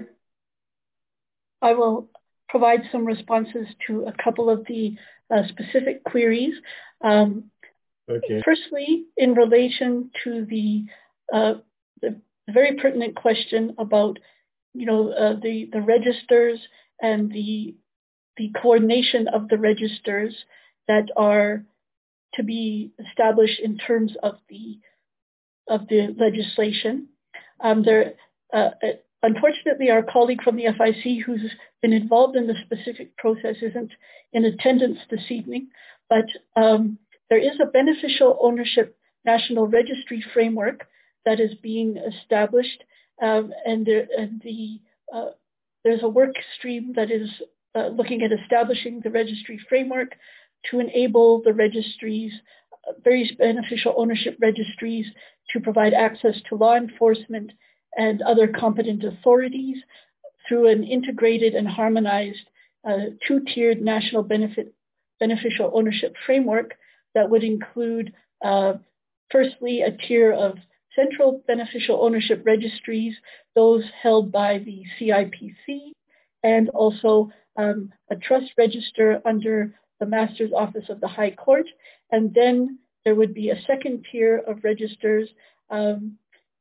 D: I will provide some responses to a couple of the uh, specific queries. Um,
A: okay.
D: Firstly, in relation to the, uh, the very pertinent question about, you know, uh, the, the registers and the, the coordination of the registers that are to be established in terms of the of the legislation. Um, there, uh, unfortunately, our colleague from the F I C who's been involved in the specific process isn't in attendance this evening, but um, there is a beneficial ownership national registry framework that is being established, um, and, there, and the uh, there's a work stream that is uh, looking at establishing the registry framework to enable the registries, uh, various beneficial ownership registries, to provide access to law enforcement and other competent authorities through an integrated and harmonized uh, two-tiered national benefit beneficial ownership framework that would include, uh, firstly, a tier of central beneficial ownership registries, those held by the C I P C, and also um, a trust register under the Master's Office of the High Court, and then there would be a second tier of registers um,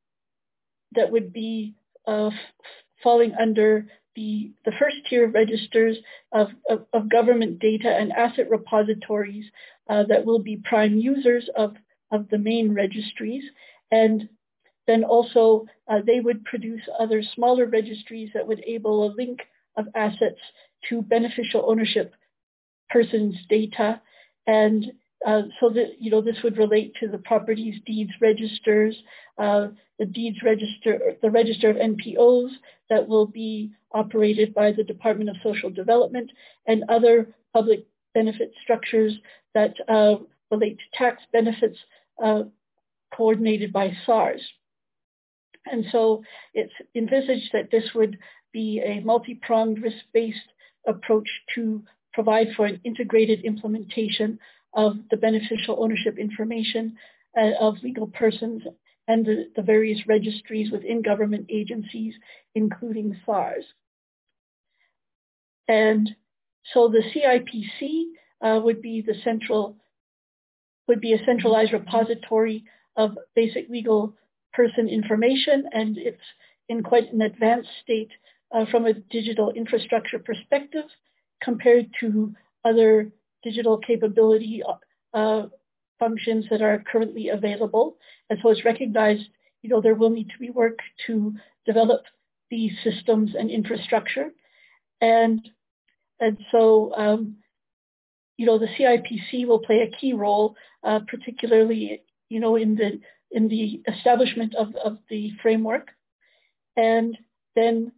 D: that would be uh, f- falling under the, the first tier of registers of, of, of government data and asset repositories uh, that will be prime users of, of the main registries. And then also uh, they would produce other smaller registries that would enable a link of assets to beneficial ownership person's data. And uh, so that, you know, this would relate to the properties deeds registers, uh, the deeds register, the register of N P Os that will be operated by the Department of Social Development, and other public benefit structures that uh, relate to tax benefits uh, coordinated by SARS. And so it's envisaged that this would be a multi-pronged risk-based approach to provide for an integrated implementation of the beneficial ownership information uh, of legal persons and the, the various registries within government agencies, including SARS. And so the C I P C uh, would be the central would be a centralized repository of basic legal person information, and it's in quite an advanced state uh, from a digital infrastructure perspective compared to other digital capability uh, functions that are currently available. And so it's recognized, you know, there will need to be work to develop these systems and infrastructure. And, and so, um, you know, the C I P C will play a key role, uh, particularly, you know, in the in the establishment of, of the framework. And then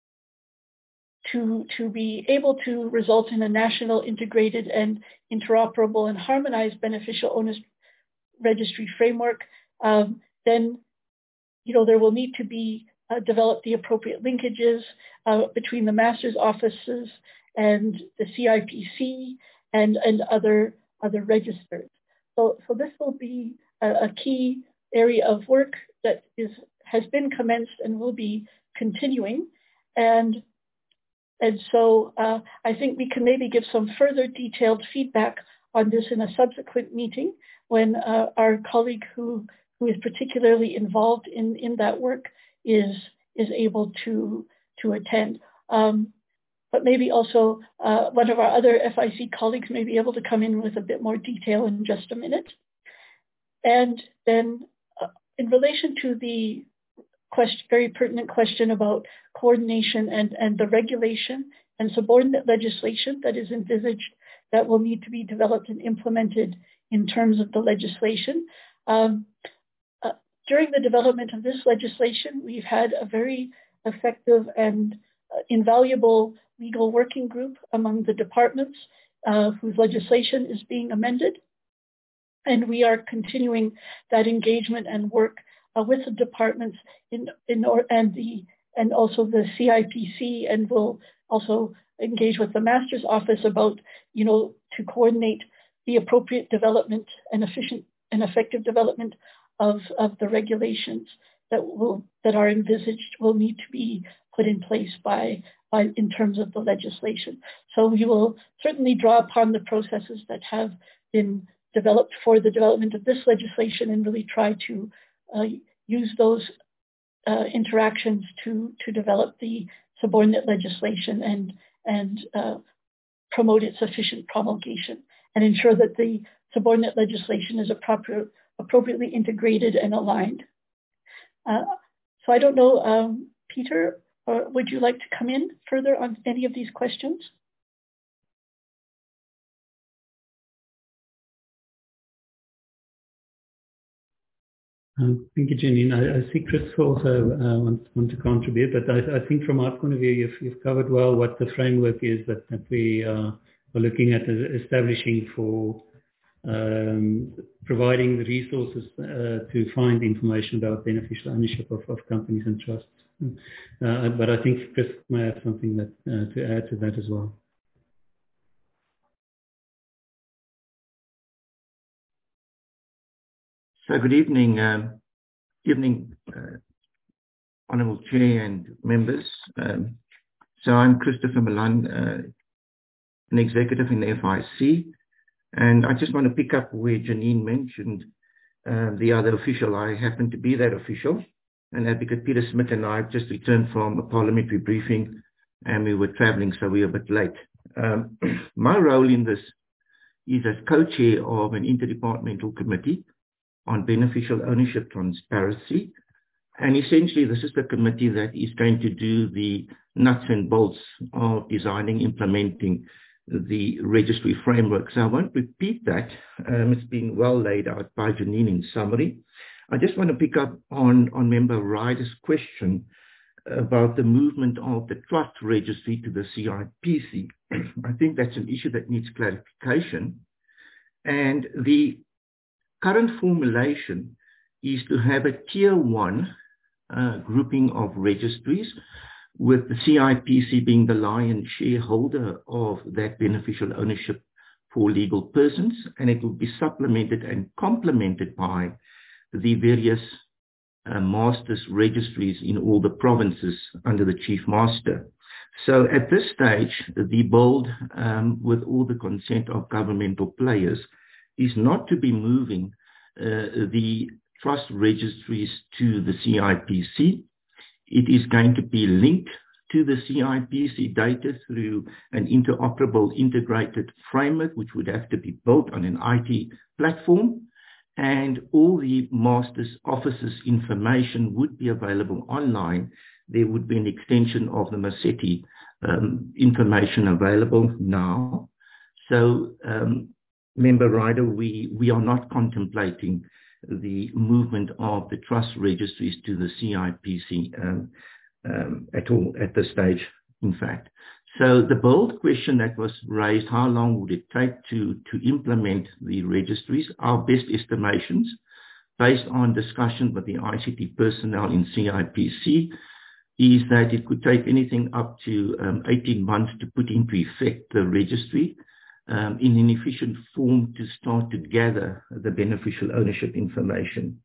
D: to, to be able to result in a national integrated and interoperable and harmonized beneficial owners registry framework, um, then, you know, there will need to be uh, develop the appropriate linkages uh, between the master's offices and the C I P C and, and other, other registers. So, so this will be a, a key area of work that is has been commenced and will be continuing. And, and so uh, I think we can maybe give some further detailed feedback on this in a subsequent meeting when uh, our colleague who, who is particularly involved in, in that work is, is able to, to attend. Um, but maybe also uh, one of our other F I C colleagues may be able to come in with a bit more detail in just a minute. And then uh, in relation to the question, very pertinent question about coordination and, and the regulation and subordinate legislation that is envisaged that will need to be developed and implemented in terms of the legislation. Um, uh, during the development of this legislation, we've had a very effective and uh, invaluable legal working group among the departments uh, whose legislation is being amended. And we are continuing that engagement and work uh, with the departments in, in or, and the and also the C I P C, and will also engage with the master's office about, you know, to coordinate the appropriate development and efficient and effective development of, of the regulations that will that are envisaged will need to be put in place by, by in terms of the legislation. So we will certainly draw upon the processes that have been developed for the development of this legislation and really try to uh, use those uh, interactions to, to develop the subordinate legislation and, and uh, promote its efficient promulgation and ensure that the subordinate legislation is appropriate, appropriately integrated and aligned. Uh, so I don't know, um, Peter, or would you like to come in further on any of these questions?
G: Um, thank you, Janine. I, I see Chris also uh, wants, wants to contribute, but I, I think from our point of view, you've, you've covered well what the framework is that, that we uh, are looking at establishing for um, providing the resources uh, to find information about beneficial ownership of, of companies and trusts. Uh, but I think Chris may have something that, uh, to add to that as well.
H: So good evening, um, evening, uh, Honourable Chair and members. Um, so I'm Christopher Milan, uh, an executive in the F I C, and I just want to pick up where Janine mentioned uh, the other official. I happen to be that official, and Advocate Peter Smith and I have just returned from a parliamentary briefing, and we were travelling, so we were a bit late. Um, my role in this is as co-chair of an interdepartmental committee on beneficial ownership transparency. And essentially, this is the committee that is going to do the nuts and bolts of designing, implementing the registry framework. So I won't repeat that. Um, it's been well laid out by Janine in summary. I just want to pick up on, on Member Ryder's question about the movement of the trust registry to the C I P C. I think that's an issue that needs clarification. And the current formulation is to have a tier one uh, grouping of registries, with the C I P C being the lion's shareholder of that beneficial ownership for legal persons, and it will be supplemented and complemented by the various uh, masters registries in all the provinces under the chief master. So at this stage, the board, um, with all the consent of governmental players, is not to be moving uh, the trust registries to the C I P C. It is going to be linked to the C I P C data through an interoperable integrated framework, which would have to be built on an I T platform. And all the master's office's information would be available online. There would be an extension of the Masetti um, information available now. So, um, Member Ryder, we, we are not contemplating the movement of the trust registries to the C I P C um, um, at all at this stage, in fact. So the bold question that was raised, how long would it take to, to implement the registries? Our best estimations, based on discussion with the I C T personnel in C I P C, is that it could take anything up to um, eighteen months to put into effect the registry um, in an efficient form to start to gather the beneficial ownership information.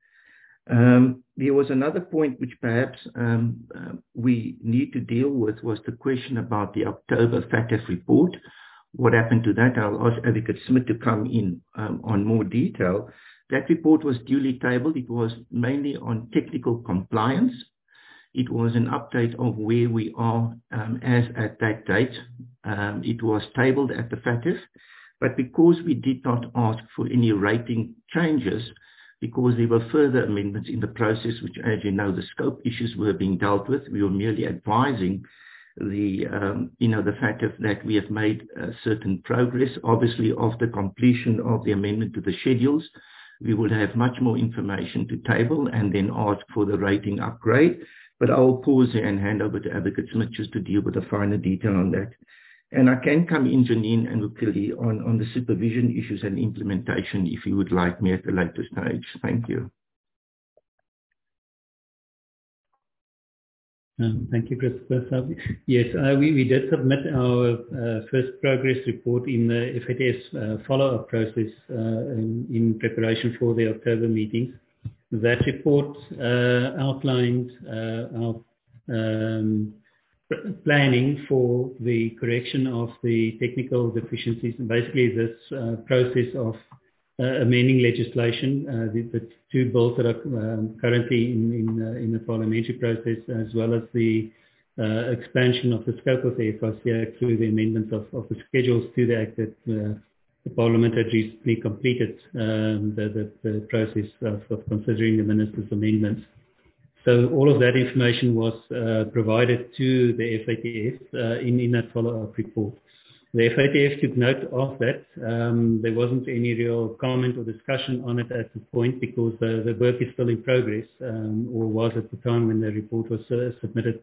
H: Um, there was another point which perhaps um, uh, we need to deal with was the question about the October F A T F report. What happened to that? I'll ask Advocate Smith to come in um, on more detail. That report was duly tabled. It was mainly on technical compliance. It was an update of where we are um, as at that date. Um, it was tabled at the F A T F, but because we did not ask for any rating changes, because there were further amendments in the process, which, as you know, the scope issues were being dealt with. We were merely advising the, um, you know, the F A T F that we have made uh, certain progress. Obviously, after completion of the amendment to the schedules, we will have much more information to table and then ask for the rating upgrade. But I will pause here and hand over to Advocate Smith just to deal with the finer detail on that. And I can come in, Janine and Ukili, on, on the supervision issues and implementation if you would like me at a later stage. Thank you.
G: Um, thank you, Christopher. So, yes, uh, we, we did submit our uh, first progress report in the F A T F's uh, follow-up process uh, in, in preparation for the October meetings. That report uh, outlined uh, our um, planning for the correction of the technical deficiencies, and basically this uh, process of uh, amending legislation, uh, the, the two bills that are um, currently in, in, uh, in the parliamentary process, as well as the uh, expansion of the scope of the F I C Act through the amendments of, of the schedules to the Act that uh, the Parliament had recently completed um, the, the, the process of, of considering the Minister's amendments. So all of that information was uh, provided to the F A T F uh, in, in that follow-up report. The F A T F took note of that. Um, there wasn't any real comment or discussion on it at this point because the, the work is still in progress, um, or was at the time when the report was uh, submitted.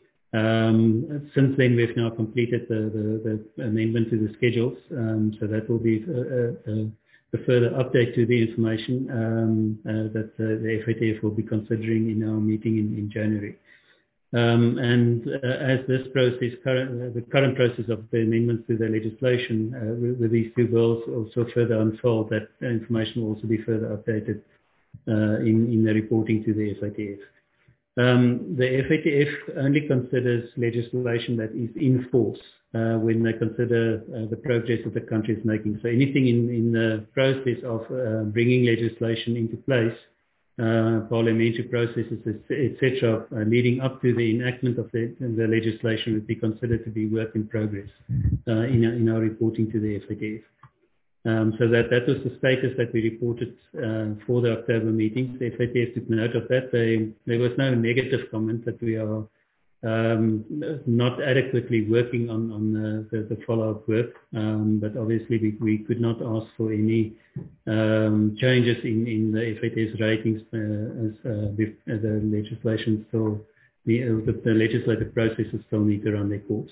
G: Um, since then, we've now completed the, the, the amendment to the schedules, um, so that will be a, a, a further update to the information um, uh, that uh, the F A T F will be considering in our meeting in, in January. Um, and uh, as this process, current, uh, the current process of the amendments to the legislation uh, with, with these two bills also further unfold, that information will also be further updated uh, in, in the reporting to the F A T F. Um, the F A T F only considers legislation that is in force uh, when they consider uh, the progress that the country is making. So anything in, in the process of uh, bringing legislation into place, uh, parliamentary processes, et cetera, uh, leading up to the enactment of the, the legislation would be considered to be work in progress uh, in, our, in our reporting to the F A T F. Um, so that, that was the status that we reported uh, for the October meetings. The F A T F took note of that. They, there was no negative comment that we are um, not adequately working on, on the, the, the follow-up work, um, but obviously we, we could not ask for any um, changes in, in the F A T F's ratings uh, as uh, the, the legislation still, the, uh, the, the legislative processes still need to run their course.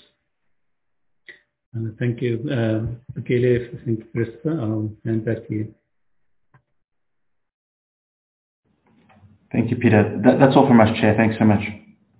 G: Uh, thank you. Uh, Ukele, thank you, Christopher. I'll hand back to you.
C: Thank you, Peter. That, that's all from us, Chair. Thanks so much.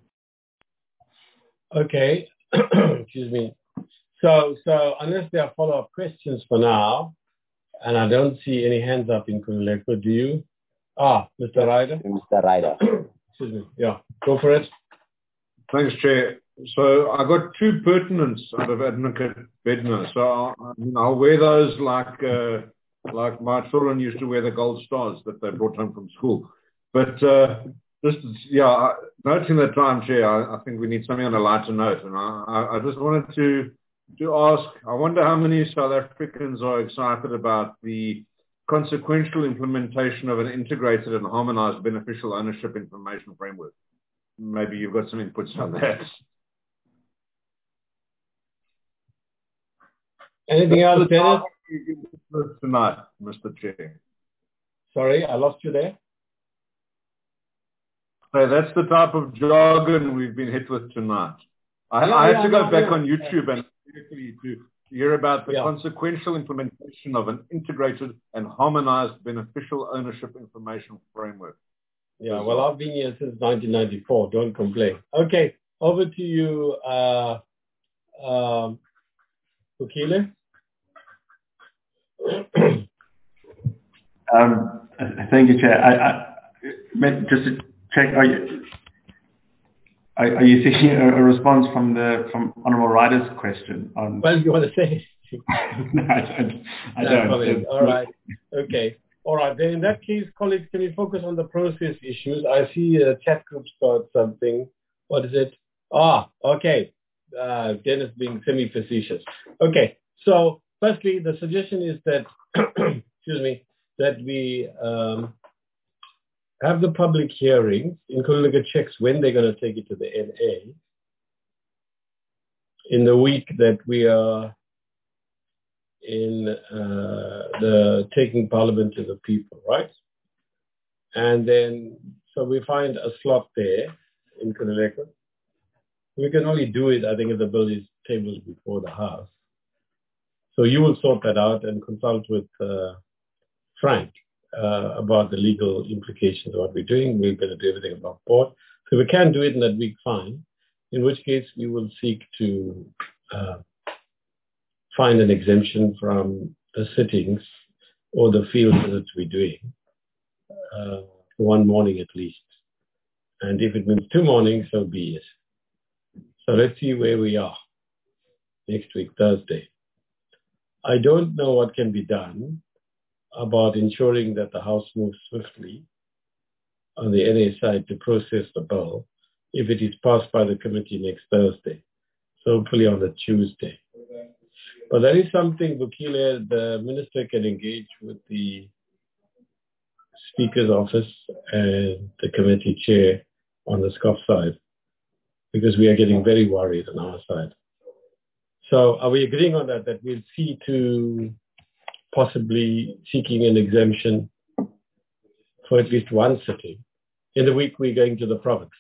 A: Okay. Excuse me. So, so unless there are follow-up questions for now, and I don't see any hands up in Kululeko, do you? Ah, Mister Ryder.
B: Mister Ryder.
A: Excuse me. Yeah, go for it.
E: Thanks, Chair. So I got two pertinents out of Advocate Bednar. So I'll, I'll wear those like uh, like my children used to wear the gold stars that they brought home from school. But uh, just, yeah, noting the time, Chair, I, I think we need something on a lighter note. And I, I, I just wanted to, to ask, I wonder how many South Africans are excited about the consequential implementation of an integrated and harmonized beneficial ownership information framework. Maybe you've got some inputs on that.
A: Anything else, Dennis?
E: Tonight, Mister Chair.
A: Sorry, I lost you there.
E: So that's the type of jargon we've been hit with tonight. I,
A: yeah,
E: I had
A: yeah,
E: to go
A: no,
E: back
A: no.
E: on YouTube and to hear about the
A: yeah.
E: consequential implementation of an integrated and harmonized beneficial ownership information framework.
A: Yeah, well, I've been here since nineteen ninety-four. Don't complain. Okay, over to you, uh, um, Bukile.
C: um, thank you, Chair. I, I, just to check, are you are, are you seeking a, a response from the from Honourable Ryder's question on?
A: Well, you want to say it?
C: No, I don't. I
A: no,
C: don't.
A: All right. Okay. All right. Then in that case, colleagues, can we focus on the process issues? I see a chat group's got something. What is it? Ah, okay. Uh, Dennis being semi-facetious. Okay. So firstly, the suggestion is that, excuse me, that we um, have the public hearings, including checks when they're going to take it to the N A in the week that we are in uh, the taking Parliament to the people, right? And then, so we find a slot there in Khuleleka. We can only do it, I think, if the bill is tabled before the House. So you will sort that out and consult with uh, Frank uh, about the legal implications of what we're doing. We're going to do everything above board. So we can do it in that week, fine. In which case, we will seek to uh, find an exemption from the sittings or the field visits we're doing, uh, one morning at least. And if it means two mornings, so be it. So let's see where we are next week, Thursday. I don't know what can be done about ensuring that the House moves swiftly on the N A side to process the bill if it is passed by the committee next Thursday. So hopefully on the Tuesday. But there is something, Bukile, the minister can engage with the Speaker's office and the committee chair on the SCOF side, because we are getting very worried on our side. So are we agreeing on that, that we'll see to possibly seeking an exemption for at least one sitting in the week we're going to the province?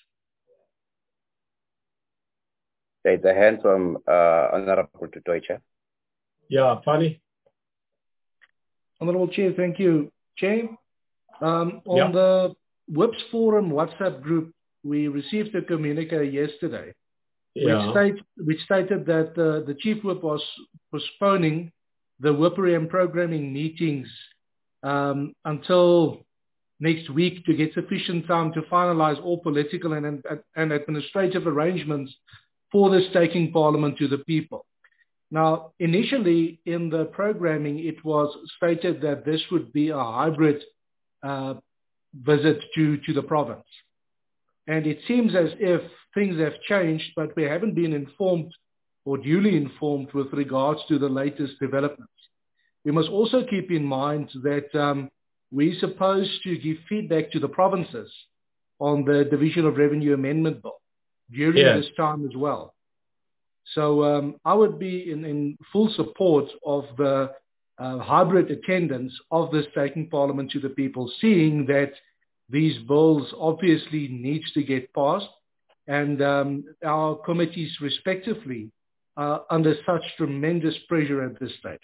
B: There's a hand from uh, Honourable Deutsche.
A: Yeah, Fanny.
F: Honourable Chair, thank you. Chair, um, on
A: yeah.
F: the Whips Forum WhatsApp group, we received a communique yesterday
A: yeah.
F: which, state, which stated that uh, the Chief Whip was postponing the Whippery programming meetings um, until next week to get sufficient time to finalise all political and, and, and administrative arrangements for this taking Parliament to the people. Now, initially in the programming, it was stated that this would be a hybrid uh, visit to, to the province. And it seems as if things have changed, but we haven't been informed or duly informed with regards to the latest developments. We must also keep in mind that um, we're supposed to give feedback to the provinces on the Division of Revenue Amendment Bill during
A: yeah.
F: this time as well. So um, I would be in, in full support of the uh, hybrid attendance of this taking Parliament to the people, seeing that these bills obviously needs to get passed, and um, our committees respectively are under such tremendous pressure at this stage.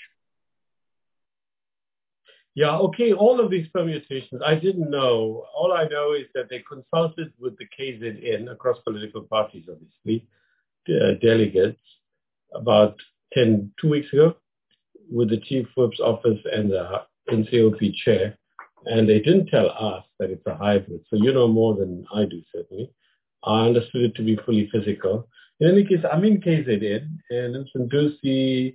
A: Yeah, okay, all of these permutations, I didn't know. All I know is that they consulted with the K Z N, across political parties obviously, uh, delegates, about ten, two weeks ago, with the Chief Whip's office and the N C O P chair, and they didn't tell us that it's a hybrid. So you know more than I do, certainly. I understood it to be fully physical. In any case, I'm in K Z N, and in Saint Lucy,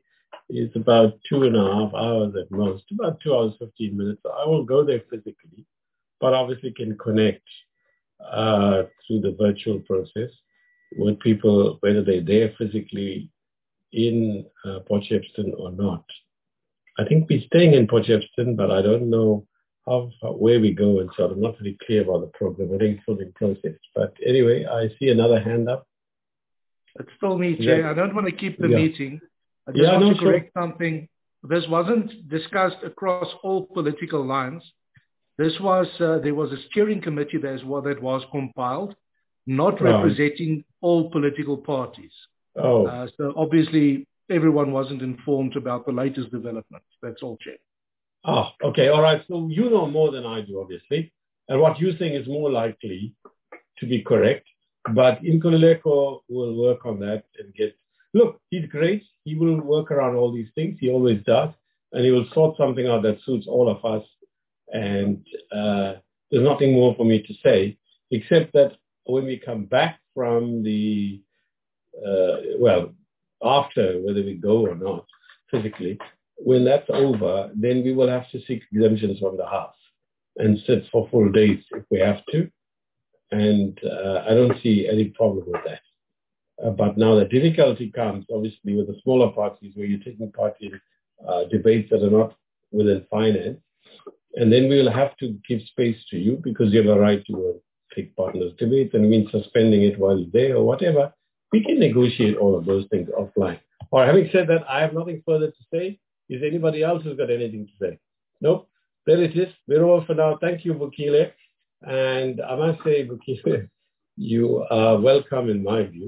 A: It's about two and a half hours at most, about two hours, fifteen minutes. I won't go there physically, but obviously can connect uh, through the virtual process with people, whether they're there physically in uh, Port Shepstone or not. I think we're staying in Port Shepstone, but I don't know how, how where we go, and so I'm not really clear about the program. I think it's still in process. But anyway, I see another hand up.
F: It's still me, Chair. I don't want to keep the
A: yeah.
F: meeting. I just
A: yeah,
F: want
A: no,
F: to correct
A: sure.
F: something. This wasn't discussed across all political lines. This was, uh, there was a steering committee that, is what, that was compiled, not
A: Right.
F: representing all political parties.
A: Oh.
F: Uh, so obviously, everyone wasn't informed about the latest developments. That's all, Chair.
A: Ah, okay, all right. So you know more than I do, obviously. And what you're saying is more likely to be correct. But Nkululeko will work on that and get... Look, he's great. He will work around all these things. He always does. And he will sort something out that suits all of us. And uh, there's nothing more for me to say, except that when we come back from the... Uh, well, after, whether we go or not, physically, when that's over, then we will have to seek exemptions from the House and sit for full days if we have to. And uh, I don't see any problem with that. Uh, but now the difficulty comes, obviously, with the smaller parties where you're taking part in uh, debates that are not within finance. And then we will have to give space to you because you have a right to uh, take part in those debates, and mean suspending it while you're there or whatever. We can negotiate all of those things offline. Or having said that, I have nothing further to say. Is anybody else who's got anything to say? Nope. There it is. We're all for now. Thank you, Vukile. And I must say, Vukile, you are welcome in my view.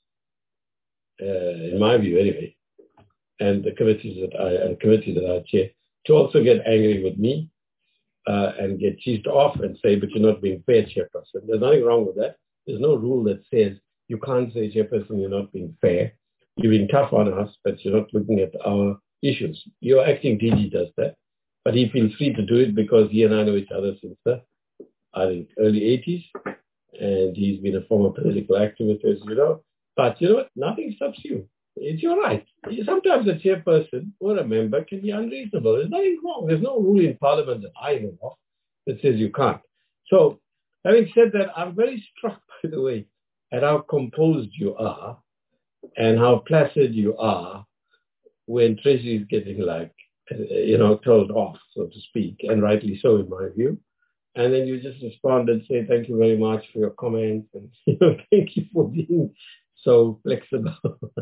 A: Uh, in my view, anyway. And the committees that I, uh, committee that I chair, to also get angry with me uh, and get cheesed off and say, but you're not being fair, chairperson. There's nothing wrong with that. There's no rule that says you can't say, chairperson, you're not being fair. You're being tough on us, but you're not looking at our issues. Your acting D G does that, but he feels free to do it because he and I know each other since the, I think, early eighties, and he's been a former political activist, as you know. But you know what? Nothing stops you. It's your right. Sometimes a chairperson or a member can be unreasonable. There's nothing wrong. There's no rule in Parliament that I know of that says you can't. So, having said that, I'm very struck, by the way, at how composed you are and how placid you are when Treasury is getting like, you know, told off, so to speak, and rightly so in my view. And then you just respond and say, thank you very much for your comments, and you know, thank you for being so flexible.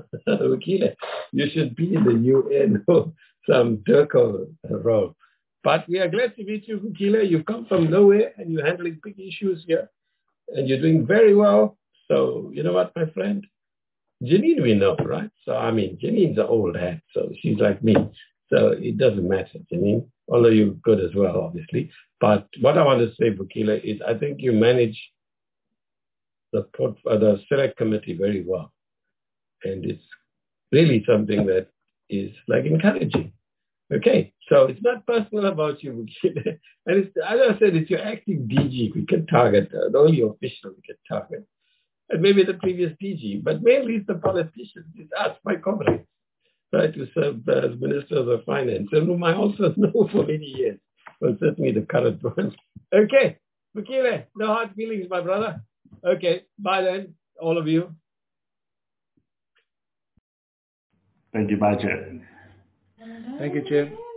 A: You should be in the U N or some Turco role. But we are glad to meet you, Vukile. You've come from nowhere and you're handling big issues here. And you're doing very well. So, you know what, my friend? Janine we know, right? So, I mean, Janine's an old hat, so she's like me. So it doesn't matter, Janine, although you're good as well, obviously. But what I want to say, Vukile, is I think you manage the, port, uh, the select committee very well. And it's really something that is like encouraging. Okay, so it's not personal about you, Vukile. And it's, as I said, it's your acting D G we can target, uh, the only official we can target. And maybe the previous D G, but mainly it's the politicians. It's us, my comrades, right, to serve as ministers of finance, and whom I also know for many years. Well, certainly the current one. Okay, Vukile, no hard feelings, my brother. Okay, bye then, all of you.
C: Thank you, bye, Chair.
F: Thank you, Chair.